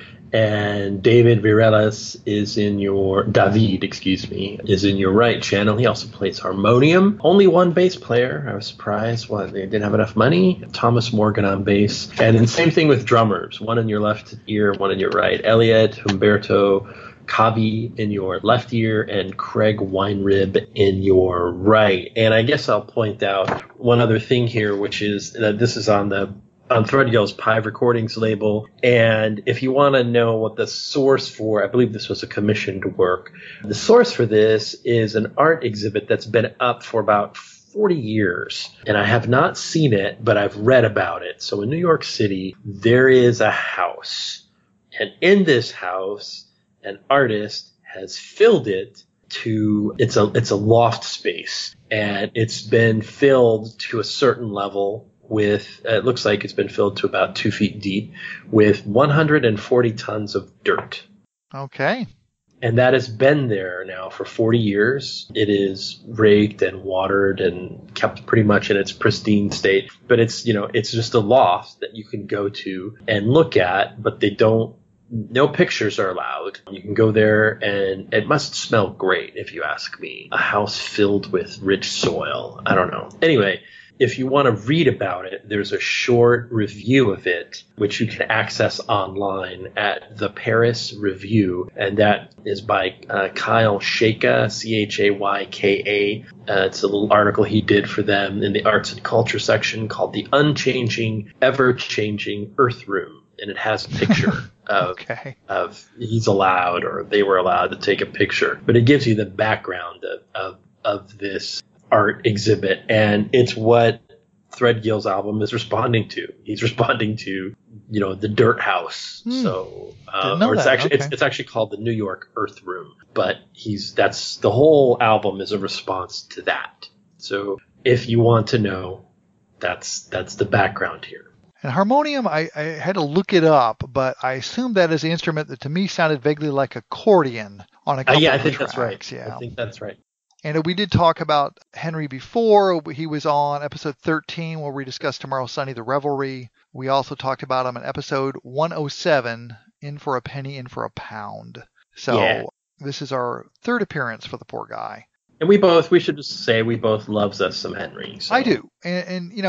and David Virelas is in your, David, excuse me, is in your right channel. He also plays harmonium. Only one bass player. I was surprised. What, they didn't have enough money? Thomas Morgan on bass. And then same thing with drummers. One in your left ear, one in your right. Elliot Humberto Cavi in your left ear and Craig Weinrib in your right. And I guess I'll point out one other thing here, which is that this is on the on Threadgill's Pive Recordings label. And if you want to know what the source for, I believe this was a commissioned work. The source for this is an art exhibit that's been up for about forty years. And I have not seen it, but I've read about it. So in New York City, there is a house. And in this house, an artist has filled it to, it's a, it's a loft space. And it's been filled to a certain level with, uh, it looks like it's been filled to about two feet deep with one hundred forty tons of dirt. Okay. And that has been there now for forty years. It is raked and watered and kept pretty much in its pristine state. But it's, you know, it's just a loft that you can go to and look at, but they don't, no pictures are allowed. You can go there and it must smell great, if you ask me. A house filled with rich soil. I don't know. Anyway, if you want to read about it, there's a short review of it, which you can access online at the Paris Review, and that is by uh, Kyle Shayka, C H A Y K A. Uh, it's a little article he did for them in the arts and culture section called The Unchanging, Ever-Changing Earth Room, and it has a picture of, Okay. of he's allowed or they were allowed to take a picture, but it gives you the background of, of, of this art exhibit, and it's what Threadgill's album is responding to. He's responding to, you know, the dirt house. Hmm. So, uh, Didn't know or it's that. actually Okay. it's, it's actually called the New York Earth Room. But he's that's the whole album is a response to that. So, if you want to know, that's that's the background here. And harmonium, I, I had to look it up, but I assume that is the instrument that to me sounded vaguely like accordion on a Uh, couple yeah, I of the think that's right. tracks. Yeah. I think that's right. And we did talk about Henry before. He was on episode thirteen where we discussed Tomorrow Sunny, the Revelry. We also talked about him in episode one oh seven, In for a Penny, In for a Pound. So Yeah. this is our third appearance for the poor guy. And we both, we should just say we both loves us some Henry. So. I do. And, and, you know,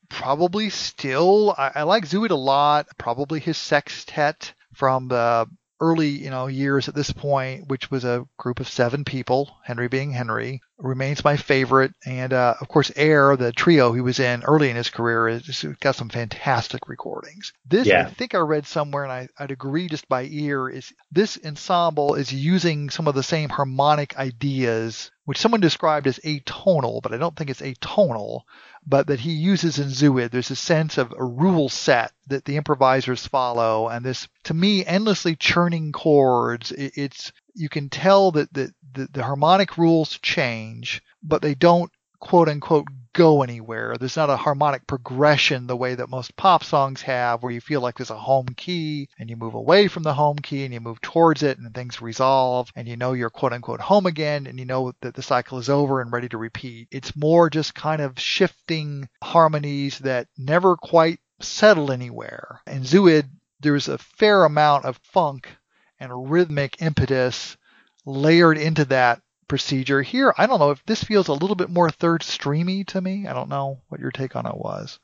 Probably still. I, I like Zooid a lot. Probably his sextet from the early, you know, years at this point, which was a group of seven people, Henry being Henry, remains my favorite. And, uh, of course, Air, the trio he was in early in his career, has got some fantastic recordings. This, Yeah. I think I read somewhere, and I, I'd agree just by ear, is this ensemble is using some of the same harmonic ideas, which someone described as atonal, but I don't think it's atonal, but that he uses in Zooid. There's a sense of a rule set that the improvisers follow, and this, to me, endlessly churning chords. It, it's you can tell that the, the, the harmonic rules change, but they don't, quote unquote, go anywhere. There's not a harmonic progression the way that most pop songs have, where you feel like there's a home key and you move away from the home key and you move towards it and things resolve and you know you're quote unquote home again and you know that the cycle is over and ready to repeat. It's more just kind of shifting harmonies that never quite settle anywhere. In Zooid, there's a fair amount of funk and rhythmic impetus layered into that procedure. Here, I don't know if this feels a little bit more third streamy to me. I don't know what your take on it was.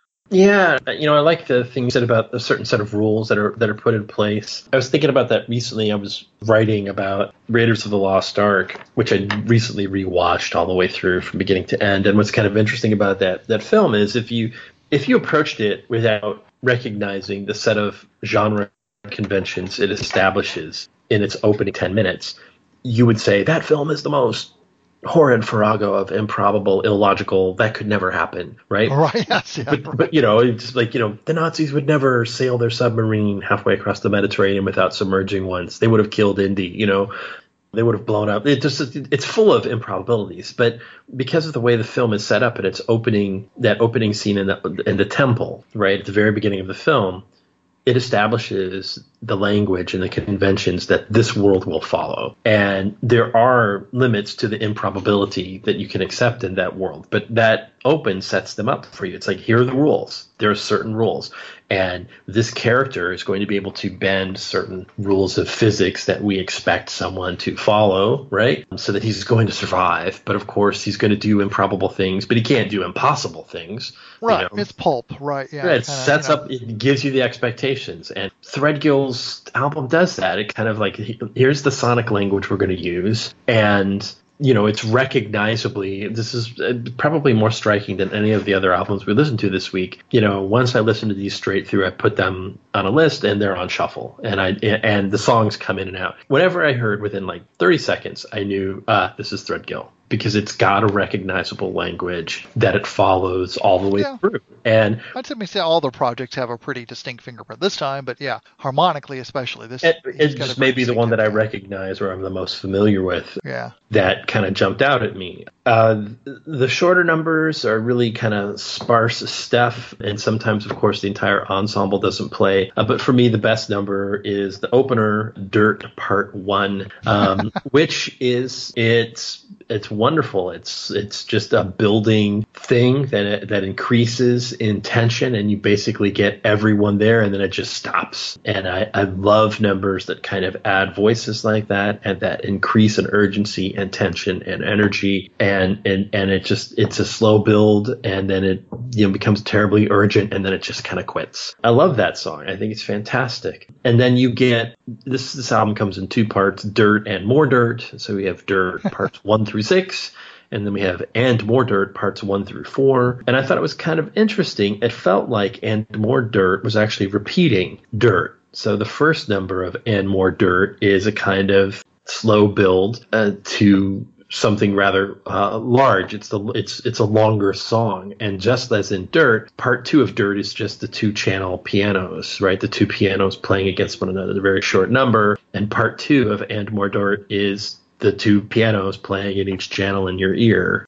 Yeah, you know, I like the thing you said about a certain set of rules that are that are put in place. I was thinking about that recently. I was writing about Raiders of the Lost Ark, which I recently rewatched all the way through from beginning to end. And what's kind of interesting about that that film is if you if you approached it without recognizing the set of genre conventions it establishes in its opening ten minutes, you would say that film is the most horrid farrago of improbable, illogical, that could never happen, right? Right, yes, yeah, but, right. but, you know, it's just like, you know, the Nazis would never sail their submarine halfway across the Mediterranean without submerging once. They would have killed Indy, you know. They would have blown up. It just it's full of improbabilities. But because of the way the film is set up and its opening, that opening scene in the in the temple, right, at the very beginning of the film, it establishes the language and the conventions that this world will follow. And there are limits to the improbability that you can accept in that world. But that open sets them up for you. It's like, here are the rules. There are certain rules. And this character is going to be able to bend certain rules of physics that we expect someone to follow, right? So that he's going to survive. But of course, he's going to do improbable things, but he can't do impossible things. Right. You know? It's pulp, right? Yeah. Yeah, it kinda, sets you know. up, it gives you the expectations. And Threadgill's album does that. It kind of like, here's the sonic language we're going to use. And, you know, it's recognizably, this is probably more striking than any of the other albums we listened to this week. You know, once I listen to these straight through, I put them on a list and they're on shuffle. And I and the songs come in and out. Whenever I heard within like thirty seconds, I knew, ah, this is Threadgill. Because it's got a recognizable language that it follows all the way Yeah. through. And I'd simply say all their projects have a pretty distinct fingerprint this time, but yeah, harmonically especially. This it, he's it got a just very may be the one that I distinctive- recognize or I'm the most familiar with. Yeah. That kind of jumped out at me. Uh, the shorter numbers are really kind of sparse stuff, and sometimes, of course, the entire ensemble doesn't play. Uh, but for me, the best number is the opener, Dirt Part One, um, which is it's it's wonderful. It's it's just a building thing that that increases in tension, and you basically get everyone there, and then it just stops. And I, I love numbers that kind of add voices like that, and that increase in urgency and tension and energy. And and and it just it's a slow build, and then it you know becomes terribly urgent, and then it just kind of quits. I love that song. I think it's fantastic. And then you get this this album comes in two parts: Dirt and More Dirt. So we have Dirt parts one through six. And then we have And More Dirt parts one through four. And I thought it was kind of interesting. It felt like And More Dirt was actually repeating Dirt. So the first number of And More Dirt is a kind of slow build uh, to something rather uh, large. It's the it's it's a longer song. And just as in Dirt, part two of Dirt is just the two channel pianos, right? The two pianos playing against one another, a very short number. And part two of And More Dirt is the two pianos playing in each channel in your ear.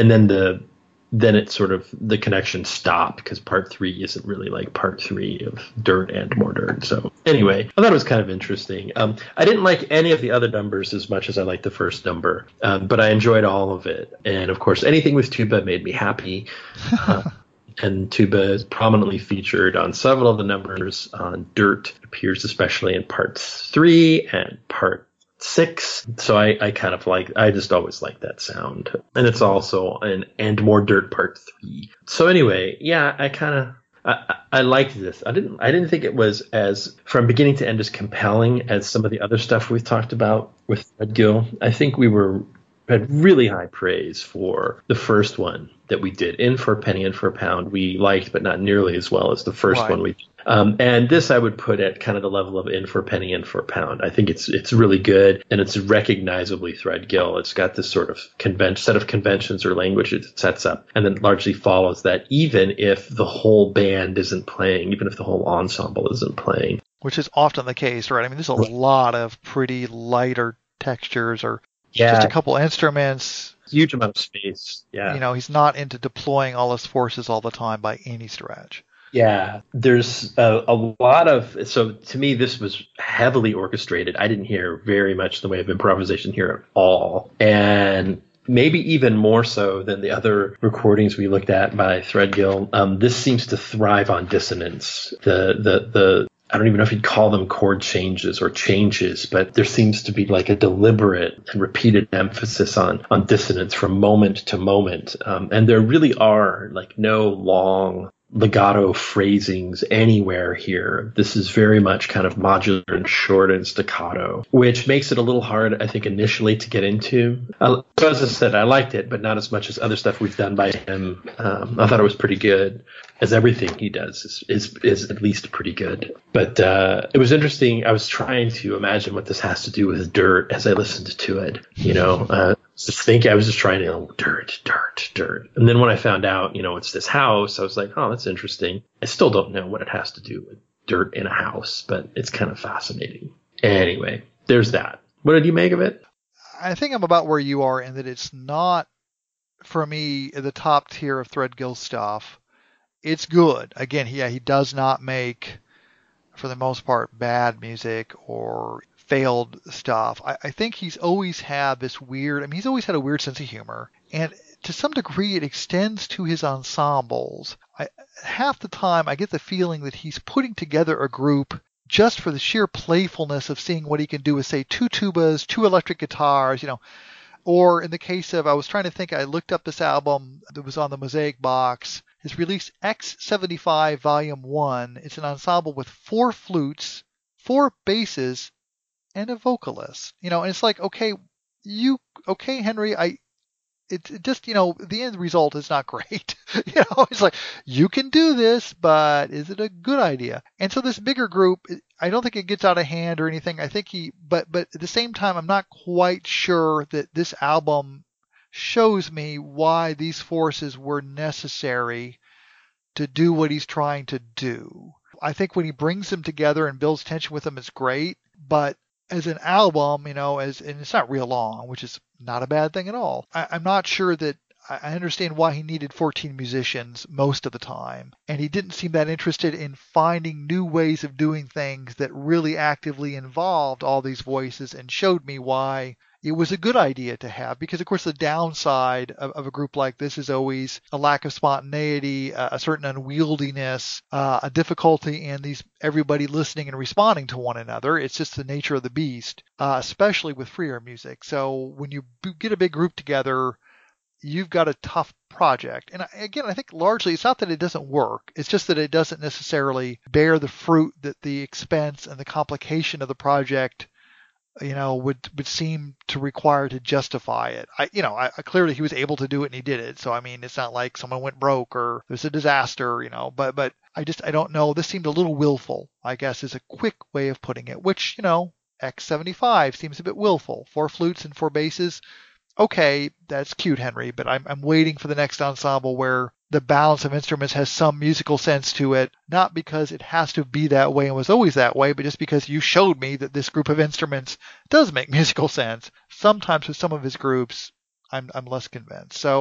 and then the then it sort of the connection stopped because part three isn't really like part three of Dirt and More Dirt. So anyway, I thought it was kind of interesting. Um, I didn't like any of the other numbers as much as I liked the first number, um, but I enjoyed all of it. And of course, anything with tuba made me happy. Uh, and tuba is prominently featured on several of the numbers on Dirt. It appears especially in parts three and part six. So I, I kind of like, I just always like that sound. And it's also an And More Dirt part three. So anyway, yeah, I kind of, I, I liked this. I didn't, I didn't think it was as, from beginning to end, as compelling as some of the other stuff we've talked about with Threadgill. I think we were, had really high praise for the first one that we did. In for a Penny, In for a Pound, we liked, but not nearly as well as the first right. one we did. Um, and this I would put at kind of the level of In for a Penny, In for a Pound. I think it's it's really good, and it's recognizably Threadgill. It's got this sort of conven- set of conventions or language it sets up, and then largely follows that, even if the whole band isn't playing, even if the whole ensemble isn't playing. Which is often the case, right? I mean, there's a lot of pretty lighter textures or yeah. just a couple instruments. Huge amount of space. Yeah. You know, he's not into deploying all his forces all the time by any stretch. Yeah, there's a, a lot of, so to me, this was heavily orchestrated. I didn't hear very much in the way of improvisation here at all. And maybe even more so than the other recordings we looked at by Threadgill. Um, this seems to thrive on dissonance. The, the, the, I don't even know if you'd call them chord changes or changes, but there seems to be like a deliberate and repeated emphasis on, on dissonance from moment to moment. Um, and there really are like no long legato phrasings anywhere here. This is very much kind of modular and short and staccato, which makes it a little hard, I think, initially to get into. Uh, so as I said, I liked it, but not as much as other stuff we've done by him. Um, I thought it was pretty good, as everything he does is is, is at least pretty good. But uh, it was interesting. I was trying to imagine what this has to do with Dirt as I listened to it. You know, uh, just thinking, I was just trying to, oh, dirt, dirt, dirt. And then when I found out, you know, it's this house, I was like, oh, that's interesting. I still don't know what it has to do with dirt in a house, but it's kind of fascinating. Anyway, there's that. What did you make of it? I think I'm about where you are in that it's not, for me, the top tier of Threadgill stuff. It's good. Again, yeah, he does not make, for the most part, bad music or failed stuff. I, I think he's always had this weird, I mean, he's always had a weird sense of humor. And to some degree, it extends to his ensembles. I, half the time, I get the feeling that he's putting together a group just for the sheer playfulness of seeing what he can do with, say, two tubas, two electric guitars, you know. Or in the case of, I was trying to think, I looked up this album that was on the Mosaic box. His release X seventy-five Volume one. It's an ensemble with four flutes, four basses, and a vocalist. You know, and it's like, okay, you, okay, Henry, I, it, it just, you know, the end result is not great. You know, it's like, you can do this, but is it a good idea? And so this bigger group, I don't think it gets out of hand or anything. I think he, but, but at the same time, I'm not quite sure that this album shows me why these forces were necessary to do what he's trying to do. I think when he brings them together and builds tension with them, it's great. But as an album, you know, as and it's not real long, which is not a bad thing at all. I, I'm not sure that I understand why he needed fourteen musicians most of the time. And he didn't seem that interested in finding new ways of doing things that really actively involved all these voices and showed me why it was a good idea to have. Because, of course, the downside of, of a group like this is always a lack of spontaneity, a, a certain unwieldiness, uh, a difficulty in these everybody listening and responding to one another. It's just the nature of the beast, uh, especially with freer music. So when you get a big group together, you've got a tough project. And again, I think largely it's not that it doesn't work. It's just that it doesn't necessarily bear the fruit that the expense and the complication of the project, you know, would, would seem to require to justify it. I, you know, I, I clearly he was able to do it and he did it. So, I mean, it's not like someone went broke or there's a disaster, you know, but, but I just, I don't know. This seemed a little willful, I guess, is a quick way of putting it, which, you know, X seventy-five seems a bit willful. Four flutes and four basses. Okay, that's cute, Henry, but I'm, I'm waiting for the next ensemble where the balance of instruments has some musical sense to it, not because it has to be that way and was always that way, but just because you showed me that this group of instruments does make musical sense. Sometimes with some of his groups, I'm, I'm less convinced. So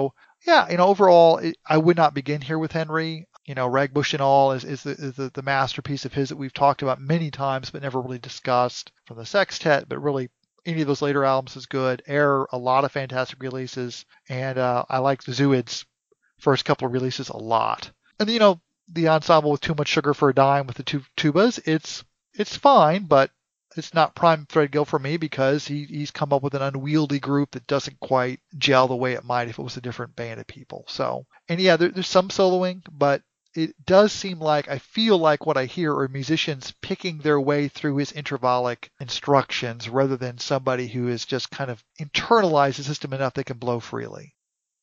yeah, you know, overall, it, I would not begin here with Henry. You know, Rag Bush and All is, is, the, is the, the masterpiece of his that we've talked about many times but never really discussed from the Sextet, but really any of those later albums is good. Air, a lot of fantastic releases, and uh, I like the Zooid's first couple of releases a lot. And, you know, the ensemble with Too Much Sugar for a Dime with the two tubas, it's it's fine, but it's not prime Threadgill for me because he, he's come up with an unwieldy group that doesn't quite gel the way it might if it was a different band of people. So, and yeah, there, there's some soloing, but it does seem like, I feel like what I hear are musicians picking their way through his intervallic instructions rather than somebody who has just kind of internalized the system enough they can blow freely.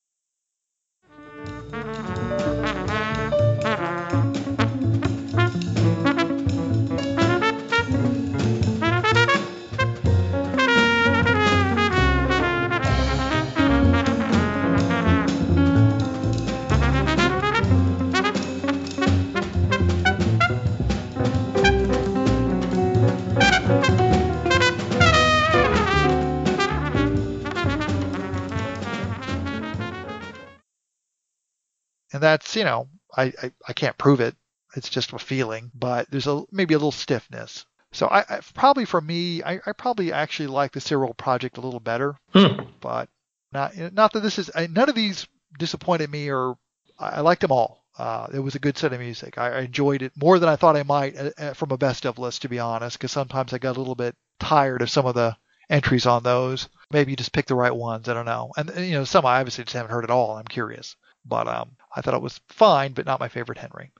And that's, you know, I, I, I can't prove it. It's just a feeling, but there's a maybe a little stiffness. So I, I probably for me, I, I probably actually like the Cyril project a little better, Hmm. but not not that this is none of these disappointed me, or I, I liked them all. Uh, it was a good set of music. I, I enjoyed it more than I thought I might uh, from a best of list, to be honest, because sometimes I got a little bit tired of some of the entries on those. Maybe you just pick the right ones. I don't know. And, and you know, some I obviously just haven't heard at all. I'm curious. But um, I thought it was fine, but not my favorite Henry.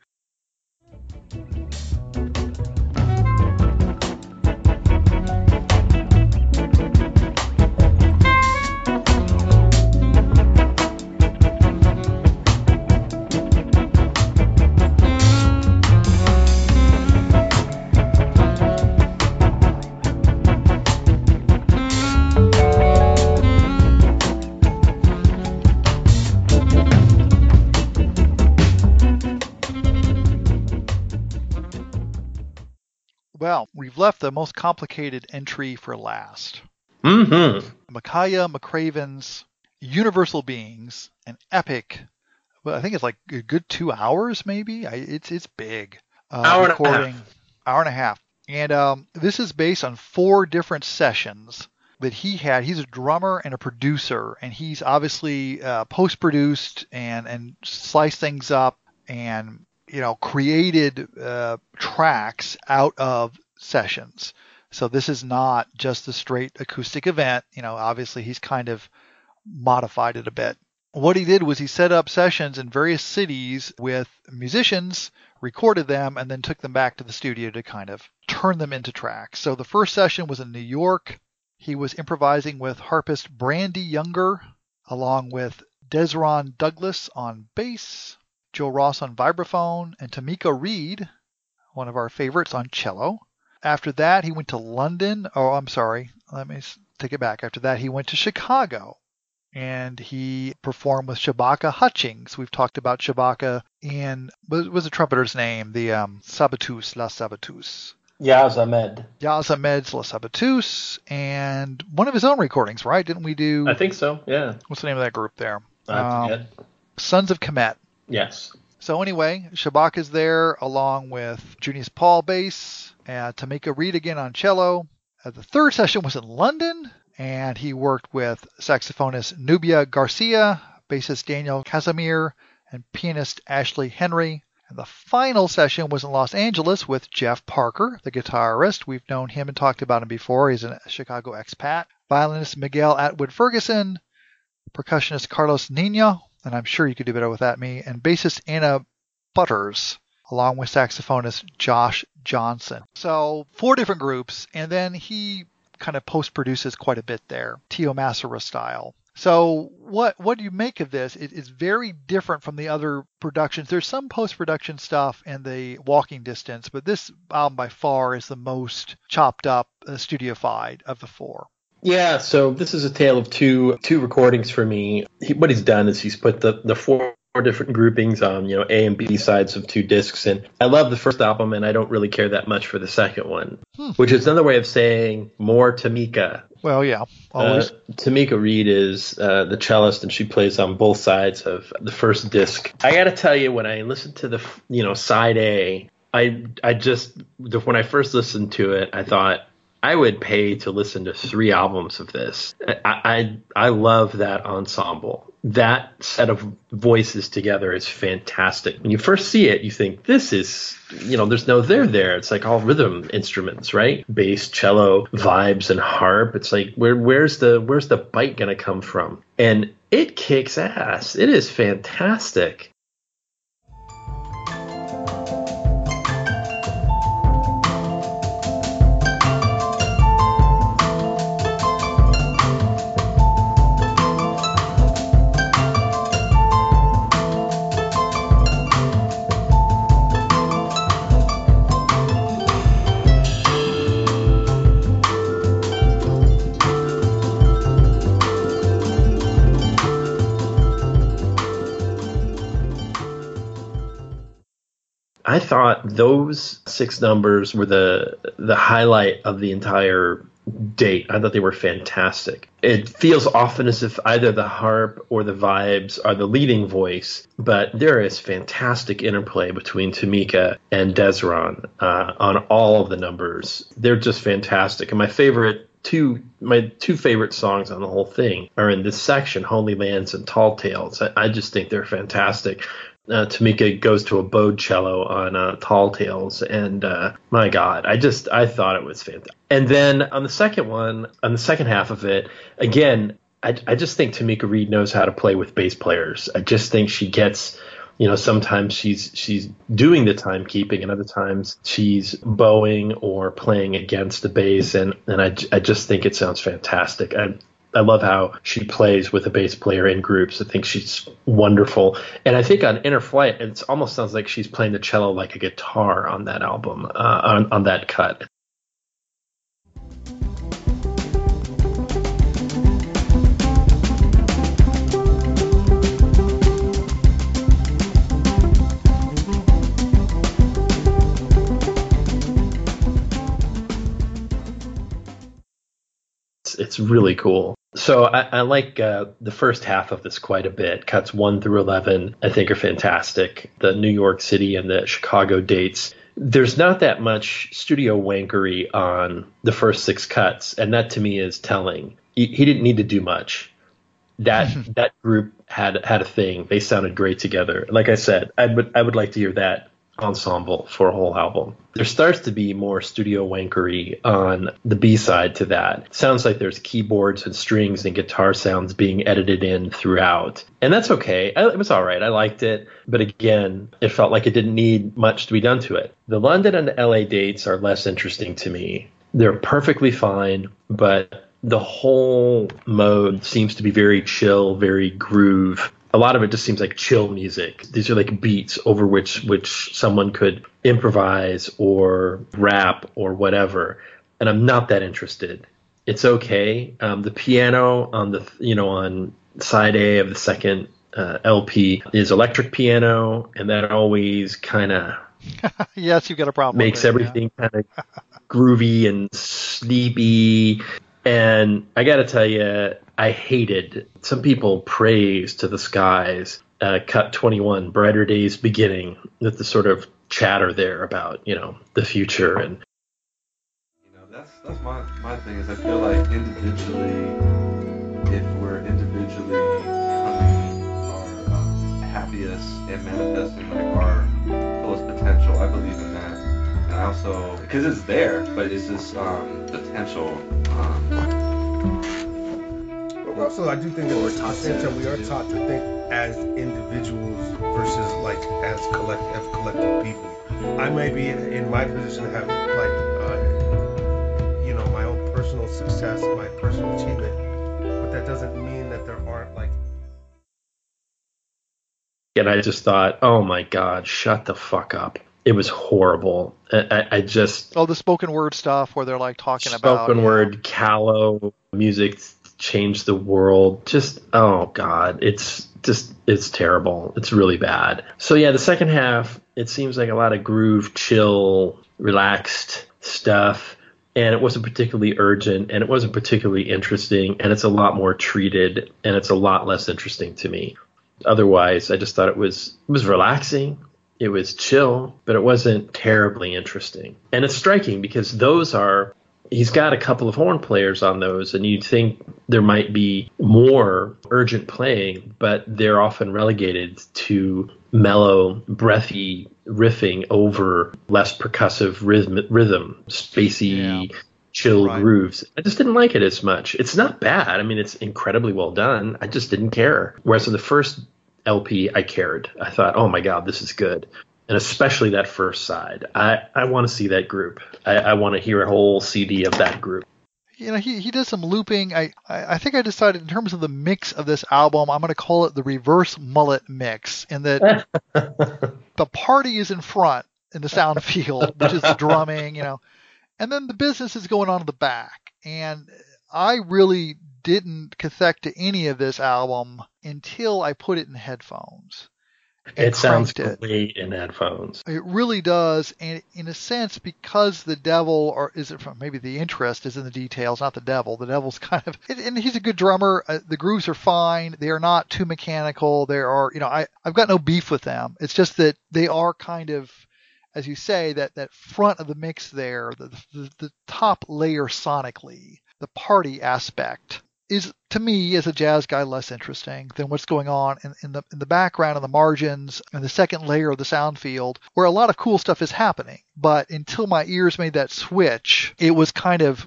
Well, we've left the most complicated entry for last. Mm-hmm. Makaya McCraven's Universal Beings, an epic. Well, I think it's like a good two hours, maybe. I, it's it's big. Uh, Hour and recording, a half. Hour and a half. And um, this is based on four different sessions that he had. He's a drummer and a producer, and he's obviously uh, post-produced and and sliced things up and, you know, created uh, tracks out of sessions. So this is not just a straight acoustic event. You know, obviously he's kind of modified it a bit. What he did was he set up sessions in various cities with musicians, recorded them, and then took them back to the studio to kind of turn them into tracks. So the first session was in New York. He was improvising with harpist Brandy Younger, along with Desron Douglas on bass, Joe Ross on vibraphone, and Tamika Reed, one of our favorites, on cello. After that, he went to London. Oh, I'm sorry. Let me take it back. After that, he went to Chicago, and he performed with Shabaka Hutchings. We've talked about Shabaka in, what was the trumpeter's name? The um, Sabatus, La Sabatus. Yaz Ahmed. Yaz Ahmed's La Sabatus, and one of his own recordings, right? Didn't we do? I think so, yeah. What's the name of that group there? I forget. Um, Sons of Kemet. Yes. So anyway, Shabaka's there along with Junius Paul bass, and Tamika Reed again on cello. Uh, the third session was in London, and he worked with saxophonist Nubia Garcia, bassist Daniel Casimir, and pianist Ashley Henry. And the final session was in Los Angeles with Jeff Parker, the guitarist. We've known him and talked about him before. He's a Chicago expat. Violinist Miguel Atwood Ferguson, percussionist Carlos Nino, and I'm sure you could do better with that, me, and bassist Anna Butters, along with saxophonist Josh Johnson. So four different groups, and then he kind of post-produces quite a bit there, Tio Masera style. So what what do you make of this? It, it's very different from the other productions. There's some post-production stuff in the Walking Distance, but this album by far is the most chopped up, uh, studiofied of the four. Yeah, so this is a tale of two two recordings for me. He, what he's done is he's put the, the four different groupings on, you know, A and B sides of two discs. And I love the first album, and I don't really care that much for the second one, hmm. which is another way of saying more Tamika. Well, yeah, always. Uh, Tamika Reed is uh, the cellist, and she plays on both sides of the first disc. I got to tell you, when I listened to the, you know, side A, I I just, when I first listened to it, I thought, I would pay to listen to three albums of this. I, I I love that ensemble. That set of voices together is fantastic. When you first see it, you think, this is, you know, there's no there there. It's like all rhythm instruments, right? Bass, cello, vibes, and harp. It's like, where where's the where's the bite gonna come from? And it kicks ass. It is fantastic. I thought those six numbers were the the highlight of the entire date. I thought they were fantastic. It feels often as if either the harp or the vibes are the leading voice, but there is fantastic interplay between Tamika and Desron uh, on all of the numbers. They're just fantastic. And my favorite two my two favorite songs on the whole thing are in this section, Holy Lands and Tall Tales. I, I just think they're fantastic. Uh, Tamika goes to a bowed cello on uh, Tall Tales, and uh, my God, I just I thought it was fantastic. And then on the second one, on the second half of it, again, I, I just think Tamika Reed knows how to play with bass players. I just think she gets, you know, sometimes she's she's doing the timekeeping, and other times she's bowing or playing against the bass, and and I, I just think it sounds fantastic. I, I love how she plays with a bass player in groups. I think she's wonderful. And I think on Inner Flight, it almost sounds like she's playing the cello like a guitar on that album, uh, on, on that cut. It's, it's really cool. So I, I like uh, the first half of this quite a bit. Cuts one through eleven, I think, are fantastic. The New York City and the Chicago dates. There's not that much studio wankery on the first six cuts, and that to me is telling. He, he didn't need to do much. That that group had had a thing. They sounded great together. Like I said, I would I would like to hear that ensemble for a whole album. There starts to be more studio wankery on the B-side to that. It sounds like there's keyboards and strings and guitar sounds being edited in throughout. And that's okay. I, it was all right. I liked it. But again, it felt like it didn't need much to be done to it. The London and the L A dates are less interesting to me. They're perfectly fine, but the whole mode seems to be very chill, very groove. A lot of it just seems like chill music. These are like beats over which which someone could improvise or rap or whatever. And I'm not that interested. It's okay. Um, the piano on the you know on side A of the second uh, L P is electric piano, and that always kind of yes, you got a problem. Makes with it, everything yeah. kind of groovy and sleepy. And I got to tell you, I hated, some people praise to the skies, uh, cut twenty-one, Brighter Days Beginning, with the sort of chatter there about, you know, the future. And you know, that's that's my, my thing is I feel like individually, if we're individually becoming our uh, happiest and manifesting like our fullest potential, I believe in that. And I also, because it's there, but it's this um, potential. Um, But also, I do think that we're taught that we are taught to think as individuals versus like as collect as collective people. I may be in my position to have like uh, you know my own personal success, my personal achievement, but that doesn't mean that there aren't like. And I just thought, oh my God, shut the fuck up. It was horrible. I, I, I just oh the spoken word stuff where they're like talking spoken about spoken word, know. callow music. Change the world. Just, oh God, it's just, it's terrible. It's really bad. So yeah, the second half, it seems like a lot of groove, chill, relaxed stuff. And it wasn't particularly urgent, and it wasn't particularly interesting, and it's a lot more treated, and it's a lot less interesting to me. Otherwise, I just thought it was it was relaxing, it was chill, but it wasn't terribly interesting. And it's striking because those are, he's got a couple of horn players on those, and you'd think there might be more urgent playing, but they're often relegated to mellow, breathy riffing over less percussive rhythm, rhythm spacey, yeah. chill right. grooves. I just didn't like it as much. It's not bad. I mean, it's incredibly well done. I just didn't care. Whereas in the first L P, I cared. I thought, oh my God, this is good. And especially that first side. I, I want to see that group. I, I want to hear a whole C D of that group. You know, he, he does some looping. I, I, I think I decided in terms of the mix of this album, I'm going to call it the reverse mullet mix, in that the party is in front in the sound field, which is the drumming, you know, and then the business is going on in the back. And I really didn't connect to any of this album until I put it in headphones. It sounds great in headphones. It really does, and in a sense, because the devil, or is it from maybe the interest is in the details, not the devil. The devil's kind of, and he's a good drummer. Uh, the grooves are fine. They are not too mechanical. There are, you know, I I've got no beef with them. It's just that they are kind of, as you say, that that front of the mix there, the the, the top layer sonically, the party aspect, is, to me, as a jazz guy, less interesting than what's going on in, in the in the background and the margins and the second layer of the sound field, where a lot of cool stuff is happening. But until my ears made that switch, it was kind of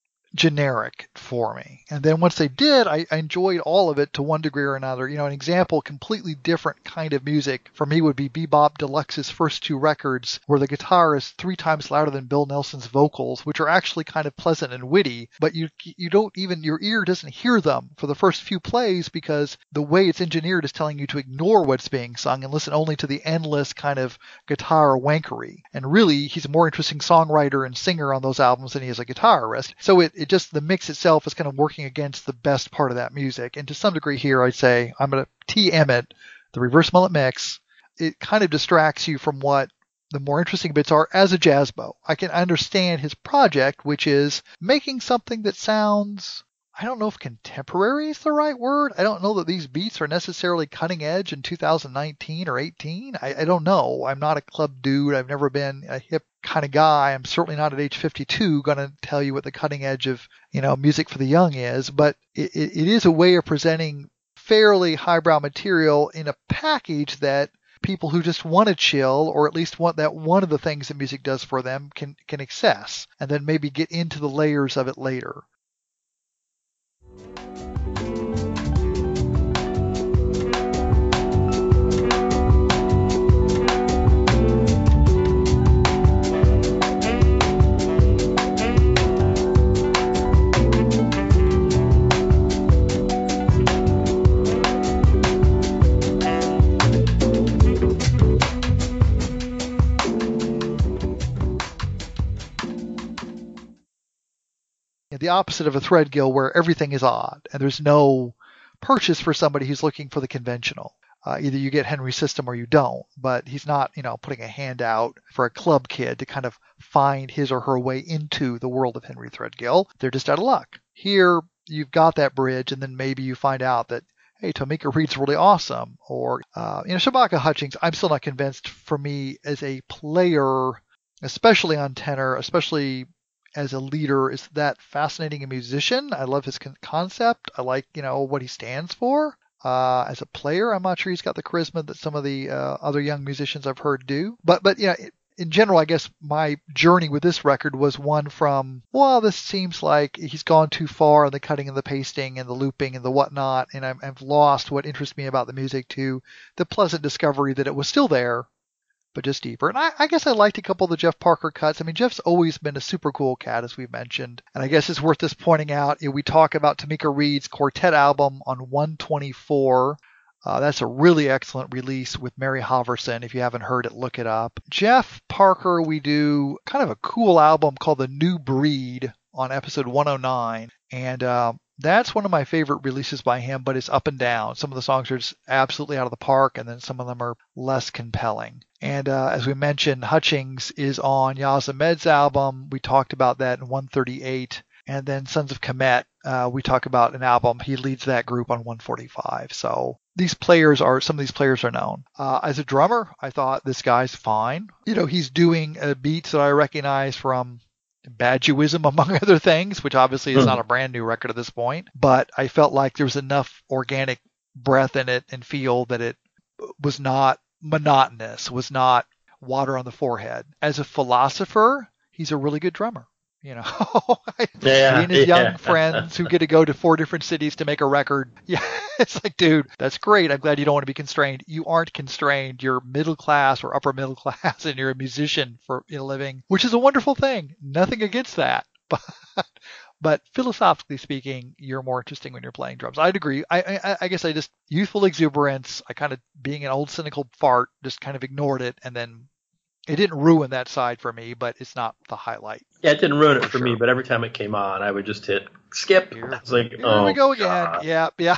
generic for me. And then once they did, I, I enjoyed all of it to one degree or another. You know, an example, completely different kind of music for me would be Bebop Deluxe's first two records, where the guitar is three times louder than Bill Nelson's vocals, which are actually kind of pleasant and witty, but you you don't even, your ear doesn't hear them for the first few plays because the way it's engineered is telling you to ignore what's being sung and listen only to the endless kind of guitar wankery. And really, he's a more interesting songwriter and singer on those albums than he is a guitarist. So it, it just, the mix itself is kind of working against the best part of that music. And to some degree here, I'd say I'm going to T M it, the reverse mullet mix. It kind of distracts you from what the more interesting bits are as a jazzbo. I can understand his project, which is making something that sounds, I don't know if contemporary is the right word. I don't know that these beats are necessarily cutting edge in two thousand nineteen or eighteen. I, I don't know. I'm not a club dude. I've never been a hip kind of guy. I'm certainly not at age fifty-two going to tell you what the cutting edge of, you know, music for the young is, but it, it, it is a way of presenting fairly highbrow material in a package that people who just want to chill, or at least want that one of the things that music does for them, can can access, and then maybe get into the layers of it later. The opposite of a Threadgill, where everything is odd and there's no purchase for somebody who's looking for the conventional. Uh, either you get Henry's system or you don't, but he's not, you know, putting a hand out for a club kid to kind of find his or her way into the world of Henry Threadgill. They're just out of luck. Here, you've got that bridge, and then maybe you find out that, hey, Tomica Reed's really awesome. Or, uh, you know, Shabaka Hutchings, I'm still not convinced, for me as a player, especially on tenor, especially as a leader, is that fascinating a musician. I love his con- concept. I like, you know, what he stands for. Uh, as a player, I'm not sure he's got the charisma that some of the uh, other young musicians I've heard do. But, but you know, in general, I guess my journey with this record was one from, well, this seems like he's gone too far in the cutting and the pasting and the looping and the whatnot, and I'm, I've lost what interests me about the music, to the pleasant discovery that it was still there, but just deeper. And I, I guess I liked a couple of the Jeff Parker cuts. I mean, Jeff's always been a super cool cat, as we've mentioned. And I guess it's worth this pointing out. You know, we talk about Tomica Reed's quartet album on one twenty-four. Uh, that's a really excellent release with Mary Halverson. If you haven't heard it, look it up. Jeff Parker, we do kind of a cool album called The New Breed on episode one oh nine. And uh, That's one of my favorite releases by him, but it's up and down. Some of the songs are just absolutely out of the park, and then some of them are less compelling. And uh, as we mentioned, Hutchings is on Yaz Ahmed's album. We talked about that in one thirty-eight. And then Sons of Kemet, uh, we talk about an album. He leads that group on one forty-five. So these players are, some of these players are known. Uh, as a drummer, I thought this guy's fine. You know, he's doing uh, beats that I recognize from Baduism, among other things, which obviously is not a brand new record at this point. But I felt like there was enough organic breath in it and feel that it was not monotonous, was not water on the forehead. As a philosopher, he's a really good drummer. You know, yeah, he and his young yeah. friends who get to go to four different cities to make a record. Yeah, it's like, dude, that's great. I'm glad you don't want to be constrained. You aren't constrained. You're middle class or upper middle class, and you're a musician for a living, which is a wonderful thing. Nothing against that. But but philosophically speaking, you're more interesting when you're playing drums. I'd agree. I, I, I guess I just, youthful exuberance, I kind of, being an old cynical fart, just kind of ignored it, and then it didn't ruin that side for me, but it's not the highlight. Yeah, it didn't ruin it for, For me, sure. but every time it came on, I would just hit skip. Here, I was like, here oh, we go again. God. Yeah, yeah.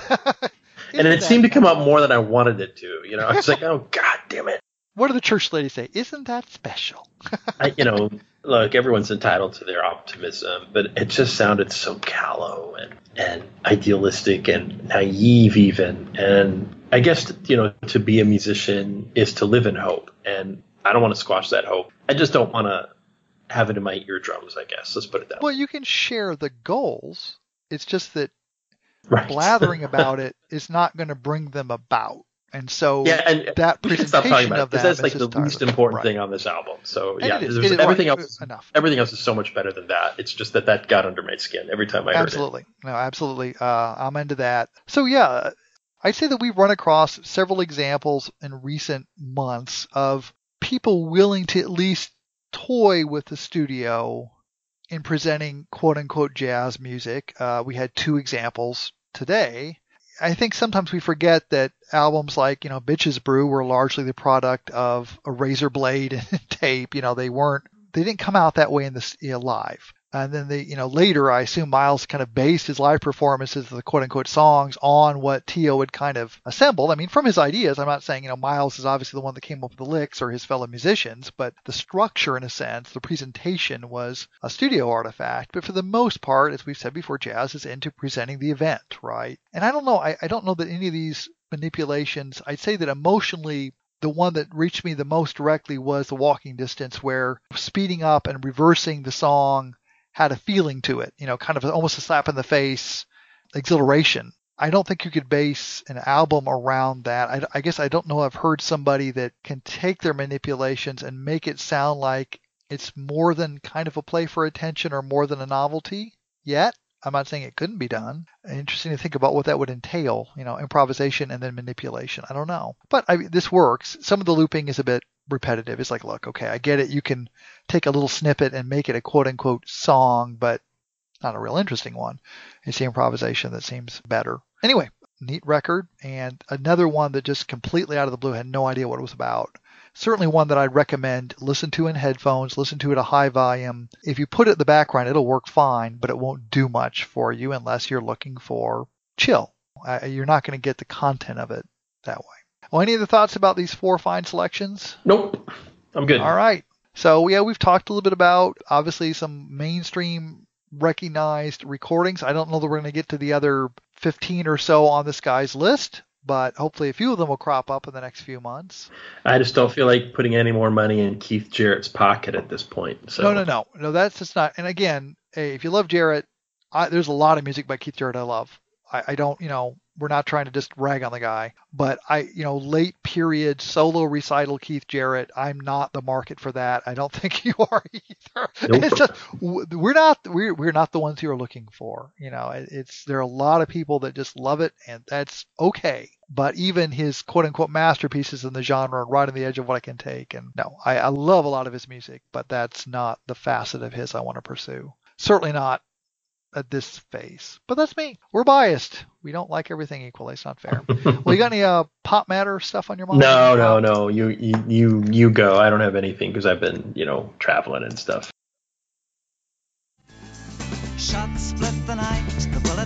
And it Isn't seemed to that come out nice? more than I wanted it to. You know, I was like, oh, God damn it. What do the church ladies say? Isn't that special? I, you know, look, everyone's entitled to their optimism, but it just sounded so callow and, and idealistic and naive even. And I guess, you know, to be a musician is to live in hope. And I don't want to squash that hope. I just don't want to have it in my eardrums, I guess. Let's put it that Well, way. you can share the goals. It's just that Right. blathering about it is not going to bring them about. And so Yeah, and that we should stop talking presentation about it of because that that's like is the just least tired. important Right. thing on this album. So And yeah, it is. there's- It is. everything Well, else is, enough. everything else is so much better than that. It's just that that got under my skin every time I heard Absolutely. No, absolutely. Uh, I'm into that. So yeah, I'd say that we've run across several examples in recent months of people willing to at least toy with the studio in presenting quote unquote jazz music. Uh, we had two examples today. I think sometimes we forget that albums like, you know, Bitches Brew were largely the product of a razor blade and tape. You know, they weren't, they didn't come out that way in the you know, live. And then they, you know, later I assume Miles kind of based his live performances of the quote unquote songs on what Tio had kind of assembled. I mean, from his ideas, I'm not saying, you know, Miles is obviously the one that came up with the licks or his fellow musicians, but the structure in a sense, the presentation was a studio artifact. But for the most part, as we've said before, jazz is into presenting the event, right? And I don't know, I, I don't know that any of these manipulations, I'd say that emotionally, the one that reached me the most directly was The Walking Distance, where speeding up and reversing the song had a feeling to it, you know, kind of almost a slap in the face, exhilaration. I don't think you could base an album around that. I, I guess I don't know. I've heard somebody that can take their manipulations and make it sound like it's more than kind of a play for attention or more than a novelty yet. I'm not saying it couldn't be done. Interesting to think about what that would entail, you know, improvisation and then manipulation. I don't know. But I, this works. Some of the looping is a bit repetitive. It's like, look, okay, I get it. You can take a little snippet and make it a quote unquote song, but not a real interesting one. It's the improvisation that seems better. Anyway, neat record, and another one that just completely out of the blue, had no idea what it was about. Certainly one that I'd recommend listen to in headphones, listen to it at a high volume. If you put it in the background, it'll work fine, but it won't do much for you unless you're looking for chill. Uh, you're not going to get the content of it that way. Well, any other thoughts about these four fine selections? Nope. I'm good. All right. So, yeah, we've talked a little bit about, obviously, some mainstream recognized recordings. I don't know that we're going to get to the other fifteen or so on this guy's list, but hopefully a few of them will crop up in the next few months. I just don't feel like putting any more money in Keith Jarrett's pocket at this point. So. No, no, no. No, that's just not. And again, hey, if you love Jarrett, I, there's a lot of music by Keith Jarrett I love. I, I don't, you know, we're not trying to just rag on the guy, but I, you know, late period solo recital Keith Jarrett, I'm not the market for that. I don't think you are either. Nope. It's just, we're not, we're, we're not the ones you're looking for. You know, it, it's, there are a lot of people that just love it, and that's okay. But even his quote unquote masterpieces in the genre are right on the edge of what I can take. And no, I, I love a lot of his music, but that's not the facet of his I want to pursue. Certainly not at this phase. But that's me. We're biased. We don't like everything equally. It's not fair. Well, you got any uh, Pop Matter stuff on your mind? No, no, no. You, you, you, you go. I don't have anything because I've been, you know, traveling and stuff. Shots split the night, the bullet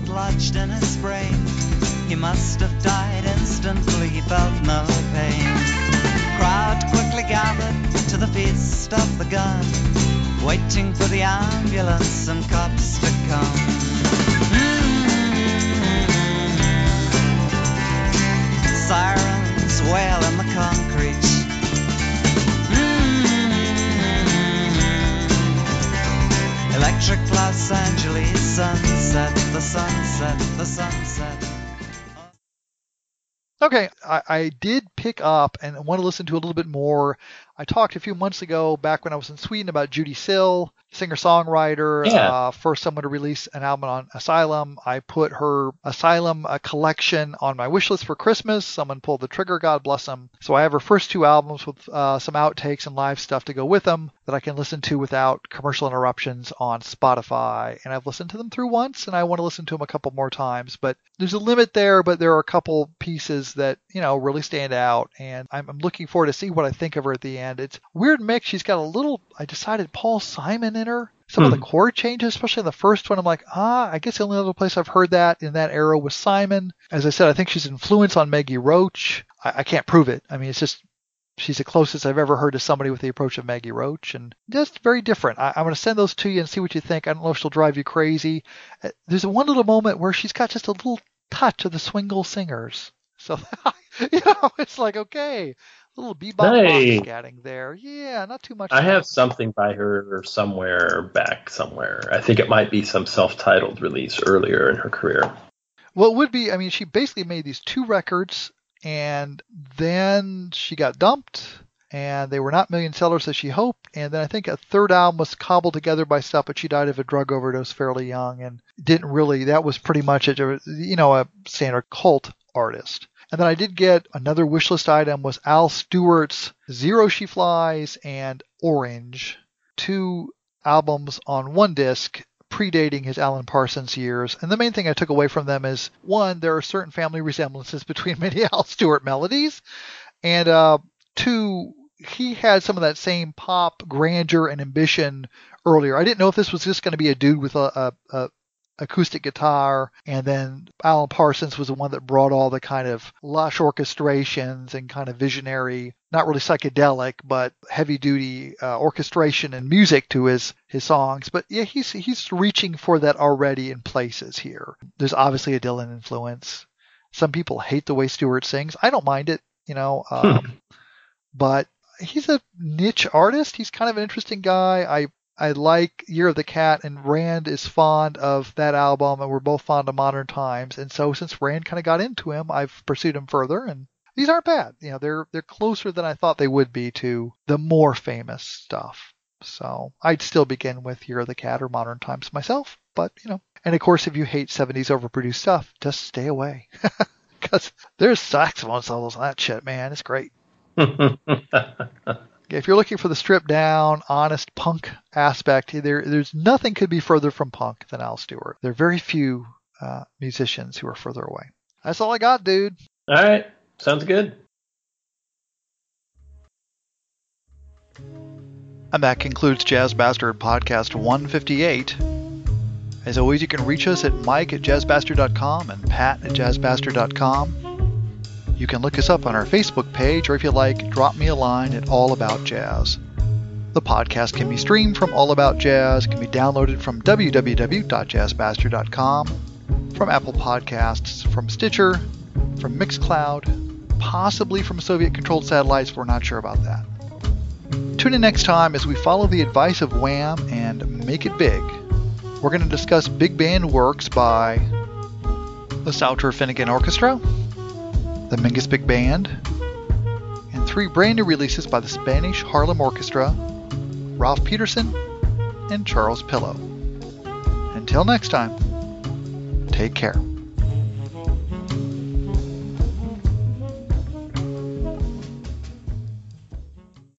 bullet lodged in his brain. He must have died instantly, he felt no pain. Crowd quickly gathered to the feast of the gun, waiting for the ambulance and cops to come. Mm-hmm. Sirens wail in the concrete. Mm-hmm. Electric Los Angeles sunset, the sunset, the sunset. Okay, I, I did pick up and want to listen to a little bit more. I talked a few months ago, back when I was in Sweden, about Judy Sill, singer-songwriter, Yeah. uh, first someone to release an album on Asylum. I put her Asylum uh, collection on my wish list for Christmas. Someone pulled the trigger, God bless them. So I have her first two albums with uh, some outtakes and live stuff to go with them that I can listen to without commercial interruptions on Spotify. And I've listened to them through once, and I want to listen to them a couple more times. But there's a limit there, but there are a couple pieces that, you know, really stand out. And I'm, I'm looking forward to see what I think of her at the end. It's a weird mix. She's got a little, I decided, Paul Simon in her. Some Hmm. of the chord changes, especially in the first one, I'm like, ah, I guess the only other place I've heard that in that era was Simon. As I said, I think she's influenced on Maggie Roach. I, I can't prove it. I mean, it's just, she's the closest I've ever heard to somebody with the approach of Maggie Roach, and just very different. I, I'm going to send those to you and see what you think. I don't know if she'll drive you crazy. Uh, There's one little moment where she's got just a little touch of the Swingle Singers. So, you know, it's like, okay, a little bebop Hey. scatting there. Yeah, not too much. I have something by her somewhere back somewhere. I think it might be some self-titled release earlier in her career. Well, it would be, I mean, she basically made these two records, and then she got dumped, and they were not million sellers as she hoped. And then I think a third album was cobbled together by stuff, but she died of a drug overdose fairly young, and didn't really, that was pretty much it, you know, a standard cult artist. And then I did get another wishlist item was Al Stewart's Zero She Flies and Orange, two albums on one disc predating his Alan Parsons years. And the main thing I took away from them is, one, there are certain family resemblances between many Al Stewart melodies, and uh, two, he had some of that same pop grandeur and ambition earlier. I didn't know if this was just going to be a dude with a, a, a acoustic guitar, and then Alan Parsons was the one that brought all the kind of lush orchestrations and kind of visionary, not really psychedelic, but heavy duty uh, orchestration and music to his his songs. But yeah, he's he's reaching for that already in places here. There's obviously a Dylan influence. Some people hate the way Stewart sings. I don't mind it, you know, um, but he's a niche artist. He's kind of an interesting guy. I I like Year of the Cat, and Rand is fond of that album, and we're both fond of Modern Times. And so since Rand kind of got into him, I've pursued him further, and these aren't bad. You know, they're they're closer than I thought they would be to the more famous stuff. So I'd still begin with Year of the Cat or Modern Times myself, but you know. And of course, if you hate seventies overproduced stuff, just stay away, because there's saxophone solos on that shit, man. It's great. If you're looking for the stripped down, honest punk aspect, there there's nothing could be further from punk than Al Stewart. There are very few uh, musicians who are further away. That's all I got, dude. All right. Sounds good. And that concludes Jazz Bastard Podcast one fifty-eight. As always, you can reach us at Mike at jazz bastard dot com and Pat at jazz bastard dot com. You can look us up on our Facebook page, or if you like, drop me a line at All About Jazz. The podcast can be streamed from All About Jazz, can be downloaded from w w w dot jazz bastard dot com, from Apple Podcasts, from Stitcher, from Mixcloud, possibly from Soviet-controlled satellites, we're not sure about that. Tune in next time as we follow the advice of Wham and make it big. We're going to discuss big band works by the Souter Finnegan Orchestra, the Mingus Big Band, and three brand new releases by the Spanish Harlem Orchestra, Ralph Peterson, and Charles Pillow. Until next time, take care.